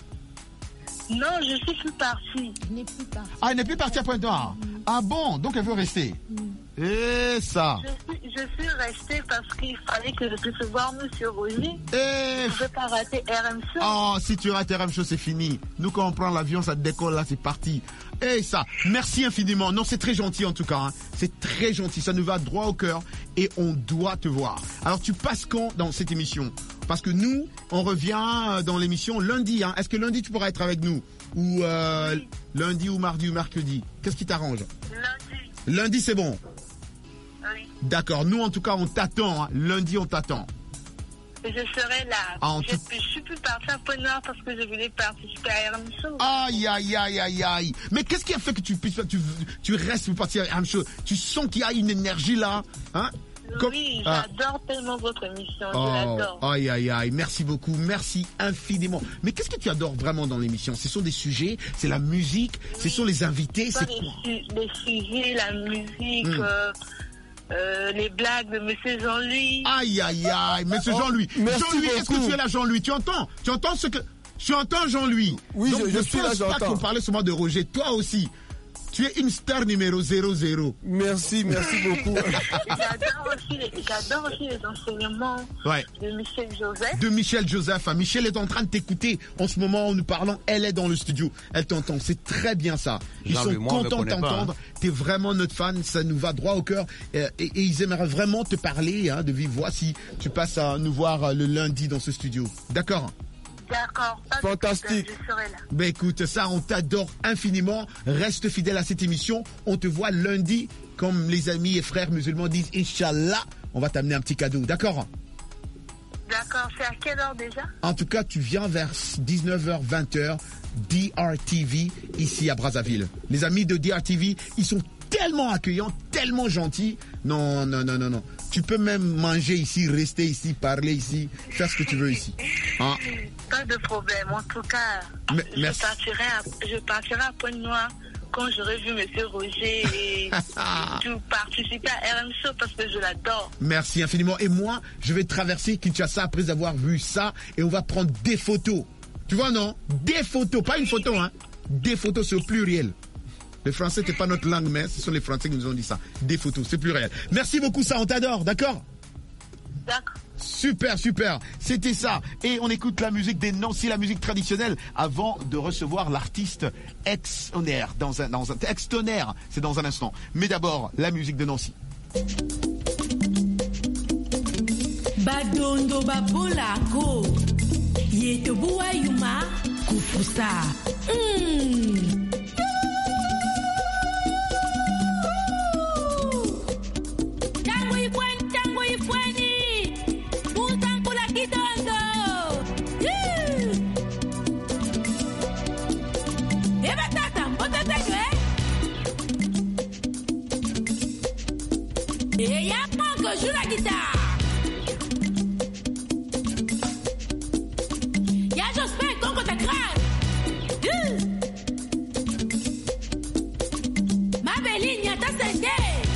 Non, je suis plus partie. Elle n'est plus partie. Ah, elle n'est plus partie à Pointe-Noire. Ah bon, donc elle veut rester. Et ça. Je suis restée parce qu'il fallait que je puisse voir Monsieur Roger. Et... Je ne pouvais pas rater RM Show. Oh, si tu rates RM Show, c'est fini. Nous, quand on prend l'avion, ça décolle, là, c'est parti. Et ça, merci infiniment. Non, c'est très gentil en tout cas. Hein. C'est très gentil, ça nous va droit au cœur et on doit te voir. Alors, tu passes quand dans cette émission? Parce que nous, on revient dans l'émission lundi. Hein. Est-ce que lundi, tu pourras être avec nous? Ou oui. Lundi ou mardi ou mercredi? Qu'est-ce qui t'arrange? Lundi. Lundi, c'est bon? Oui. D'accord. Nous, en tout cas, on t'attend. Hein. Lundi, on t'attend. Je serai là. Je suis plus partie à Pointe-Noire parce que je voulais participer à RM Show. Aïe, aïe, aïe, aïe, aïe. Mais qu'est-ce qui a fait que tu restes pour partir à RM Show? Tu sens qu'il y a une énergie là, hein? Oui, j'adore tellement votre émission, je l'adore. Aïe, aïe, aïe, merci beaucoup, merci infiniment. Mais qu'est-ce que tu adores vraiment dans l'émission? Ce sont des sujets, c'est la musique, ce sont les invités, c'est quoi? Les sujets, la musique, les blagues de Monsieur Jean-Louis. Aïe, aïe, aïe, Monsieur Jean-Louis. Jean-Louis, est-ce que tu es là, Jean-Louis? Tu entends ce que... Tu entends, Jean-Louis? Oui, donc, je suis là, j'entends. Pas qu'on parlait seulement de Roger, toi aussi. Tu es une star numéro 00. Merci beaucoup. J'adore aussi les enseignements de Michel Joseph. De Michel Joseph. Michel est en train de t'écouter en ce moment en nous parlant. Elle est dans le studio. Elle t'entend. C'est très bien ça. Ils sont contents de t'entendre. Tu es vraiment notre fan. Ça nous va droit au cœur. Et ils aimeraient vraiment te parler de vive voix si tu passes à nous voir le lundi dans ce studio. D'accord? D'accord. Fantastique. Je serai là. Ben écoute, ça, on t'adore infiniment. Reste fidèle à cette émission. On te voit lundi, comme les amis et frères musulmans disent, Inch'Allah, on va t'amener un petit cadeau. D'accord? D'accord. C'est à quelle heure déjà? En tout cas, tu viens vers 19h, 20h, DRTV, ici à Brazzaville. Les amis de DRTV, ils sont tellement accueillants, tellement gentils. Non. Tu peux même manger ici, rester ici, parler ici, faire ce que tu veux ici. Hein? Pas de problème. En tout cas, je partirai à Pointe-Noire quand j'aurai vu Monsieur Roger et tout participer à RM Show parce que je l'adore. Merci infiniment. Et moi, je vais traverser Kinshasa après avoir vu ça et on va prendre des photos. Tu vois, non? Des photos, pas une photo, hein? Des photos, c'est au pluriel. Le français, c'est pas notre langue, mais ce sont les Français qui nous ont dit ça. Des photos, c'est plus réel. Merci beaucoup, ça, on t'adore, d'accord? D'accord. Super. C'était ça. Et on écoute la musique des Nancy, la musique traditionnelle, avant de recevoir l'artiste ex-tonnerre. Ex-tonnerre, c'est dans un instant. Mais d'abord, la musique de Nancy. Badondo babolako. Yetobuwa yuma kufusa. Et y'a pas que joue la guitare. Y'a Jospin Congo ta crâne. Ma belle y'a ta sende.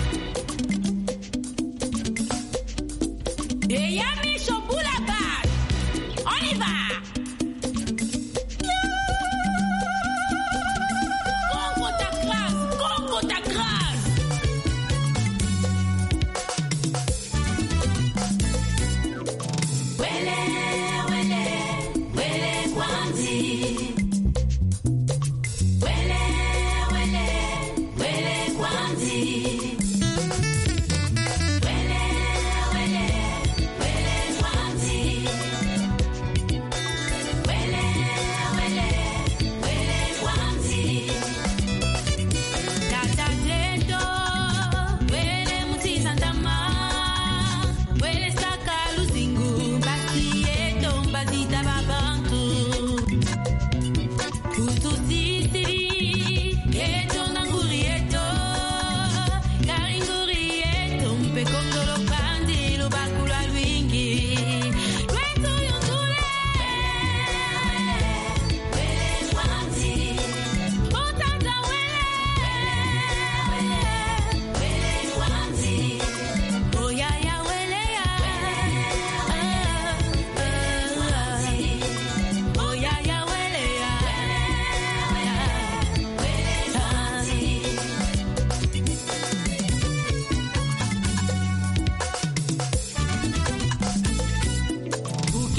Et y'a Michon pour la balle. On y va. Congo ta grâce.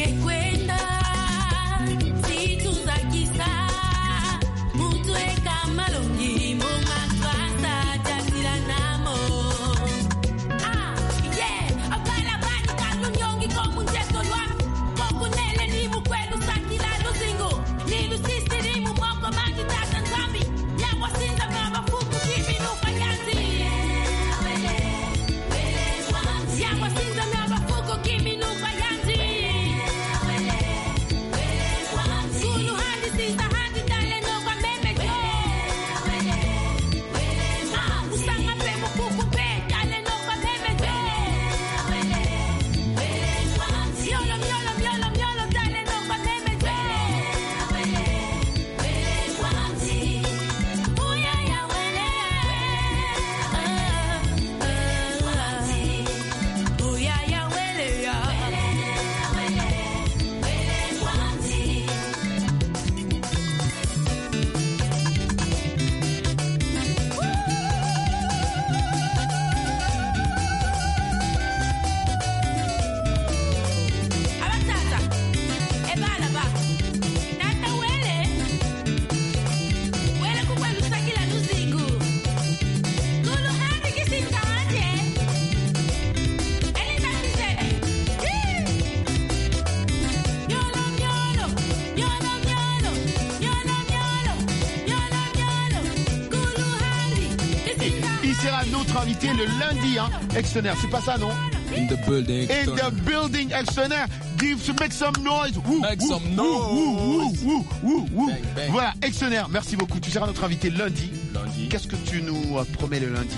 Notre invité le lundi, hein, Extonner, c'est pas ça, non? In the building. In the building, Extonner. Make some noise. Make some noise. Bang, bang. Voilà, Extonner, merci beaucoup. Tu seras notre invité lundi. Qu'est-ce que tu nous promets le lundi?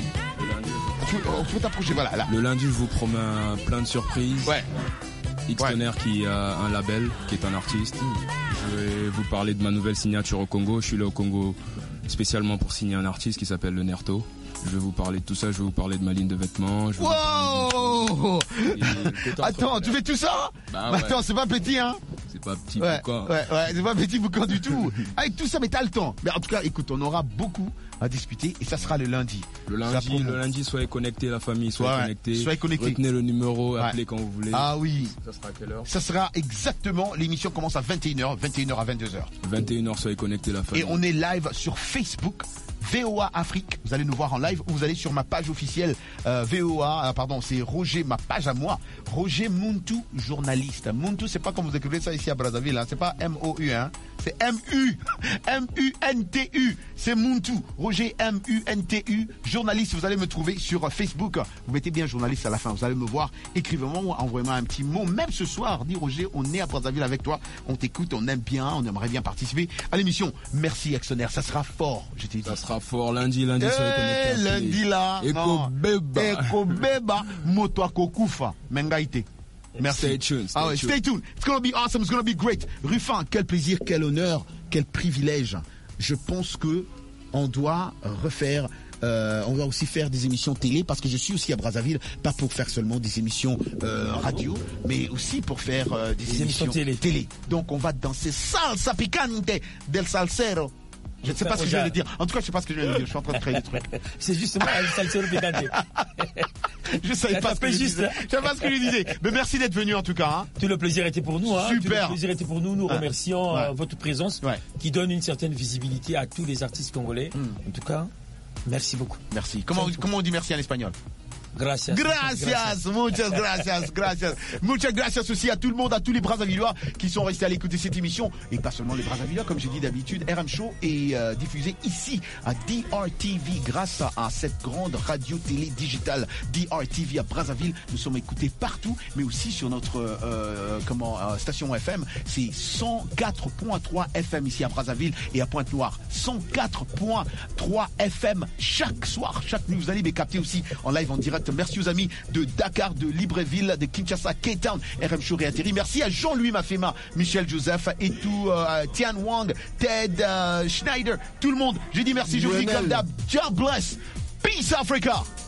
On peut t'approcher, voilà, là. Le lundi, je vous promets plein de surprises. Ouais. Extonner qui a un label, qui est un artiste. Je vais vous parler de ma nouvelle signature au Congo. Je suis là au Congo spécialement pour signer un artiste qui s'appelle le Nerto. Je vais vous parler de tout ça, je vais vous parler de ma ligne de vêtements. Wow! Attends, tu fais tout ça? Bah ouais. Attends, c'est pas petit, hein? C'est pas petit boucan. Ouais, c'est pas petit boucan du tout. Avec tout ça, mais t'as le temps. Mais en tout cas, écoute, on aura beaucoup à discuter et ça sera le lundi. Le lundi, soyez connectés, la famille, soyez connectés. Retenez le numéro, appelez quand vous voulez. Ah oui. Ça sera à quelle heure? Ça sera exactement, l'émission commence à 21h à 22h. 21h, soyez connectés, la famille. Et on est live sur Facebook. VOA Afrique, vous allez nous voir en live ou vous allez sur ma page officielle c'est Roger, ma page à moi, Roger Muntu, journaliste. Muntu, c'est pas comme vous écrivez ça ici à Brazzaville, hein. C'est pas M-O-U, hein. C'est M-U-N-T-U, c'est Muntu, Roger M-U-N-T-U, journaliste. Vous allez me trouver sur Facebook, vous mettez bien journaliste à la fin, vous allez me voir, écrivez-moi ou envoyez-moi un petit mot, même ce soir, dis Roger, on est à Brazzaville avec toi, on t'écoute, on aime bien, on aimerait bien participer à l'émission. Merci Extonner, ça sera fort, je t'ai dit. Ça sera fort lundi, soyez connectés. Lundi là, Eko Beba, Moto Kokufa, Mengaite. Merci. Stay tuned. It's gonna be awesome, it's gonna be great. Ruffin, quel plaisir, quel honneur, quel privilège. Je pense que on doit refaire. On va aussi faire des émissions télé parce que je suis aussi à Brazzaville, pas pour faire seulement des émissions radio, mais aussi pour faire des émissions télé. Donc on va danser salsa picante del salsero. Je ne sais pas ce que je viens de dire. En tout cas, je ne sais pas ce que je viens de dire. Je suis en train de créer des trucs. C'est justement un salsero picante. Je ne savais pas ce que je disais. Je savais pas ce que je disais. Mais merci d'être venu en tout cas. Hein. Tout le plaisir était pour nous. Hein. Super. Tout le plaisir était pour nous. Nous remercions votre présence qui donne une certaine visibilité à tous les artistes congolais. En tout cas, merci beaucoup. Merci. Comment on dit merci en espagnol? Gracias. Muchas gracias. Muchas gracias aussi à tout le monde, à tous les Brazzavillois qui sont restés à l'écouter cette émission. Et pas seulement les Brazzavillois, comme je dis d'habitude, RM Show est diffusé ici à DRTV grâce à cette grande radio-télé digitale DRTV à Brazzaville. Nous sommes écoutés partout, mais aussi sur notre station FM. C'est 104.3 FM ici à Brazzaville et à Pointe-Noire. 104.3 FM chaque soir, chaque nuit. Vous allez me capter aussi en live, en direct. Merci aux amis de Dakar, de Libreville, de Kinshasa, Cape Town, RM Show réatterri. Merci à Jean-Louis Mafema, Michel Joseph et tout, Tian Wang, Ted Schneider, tout le monde. Je dis merci, je vous dis comme d'hab. God bless. Peace Africa.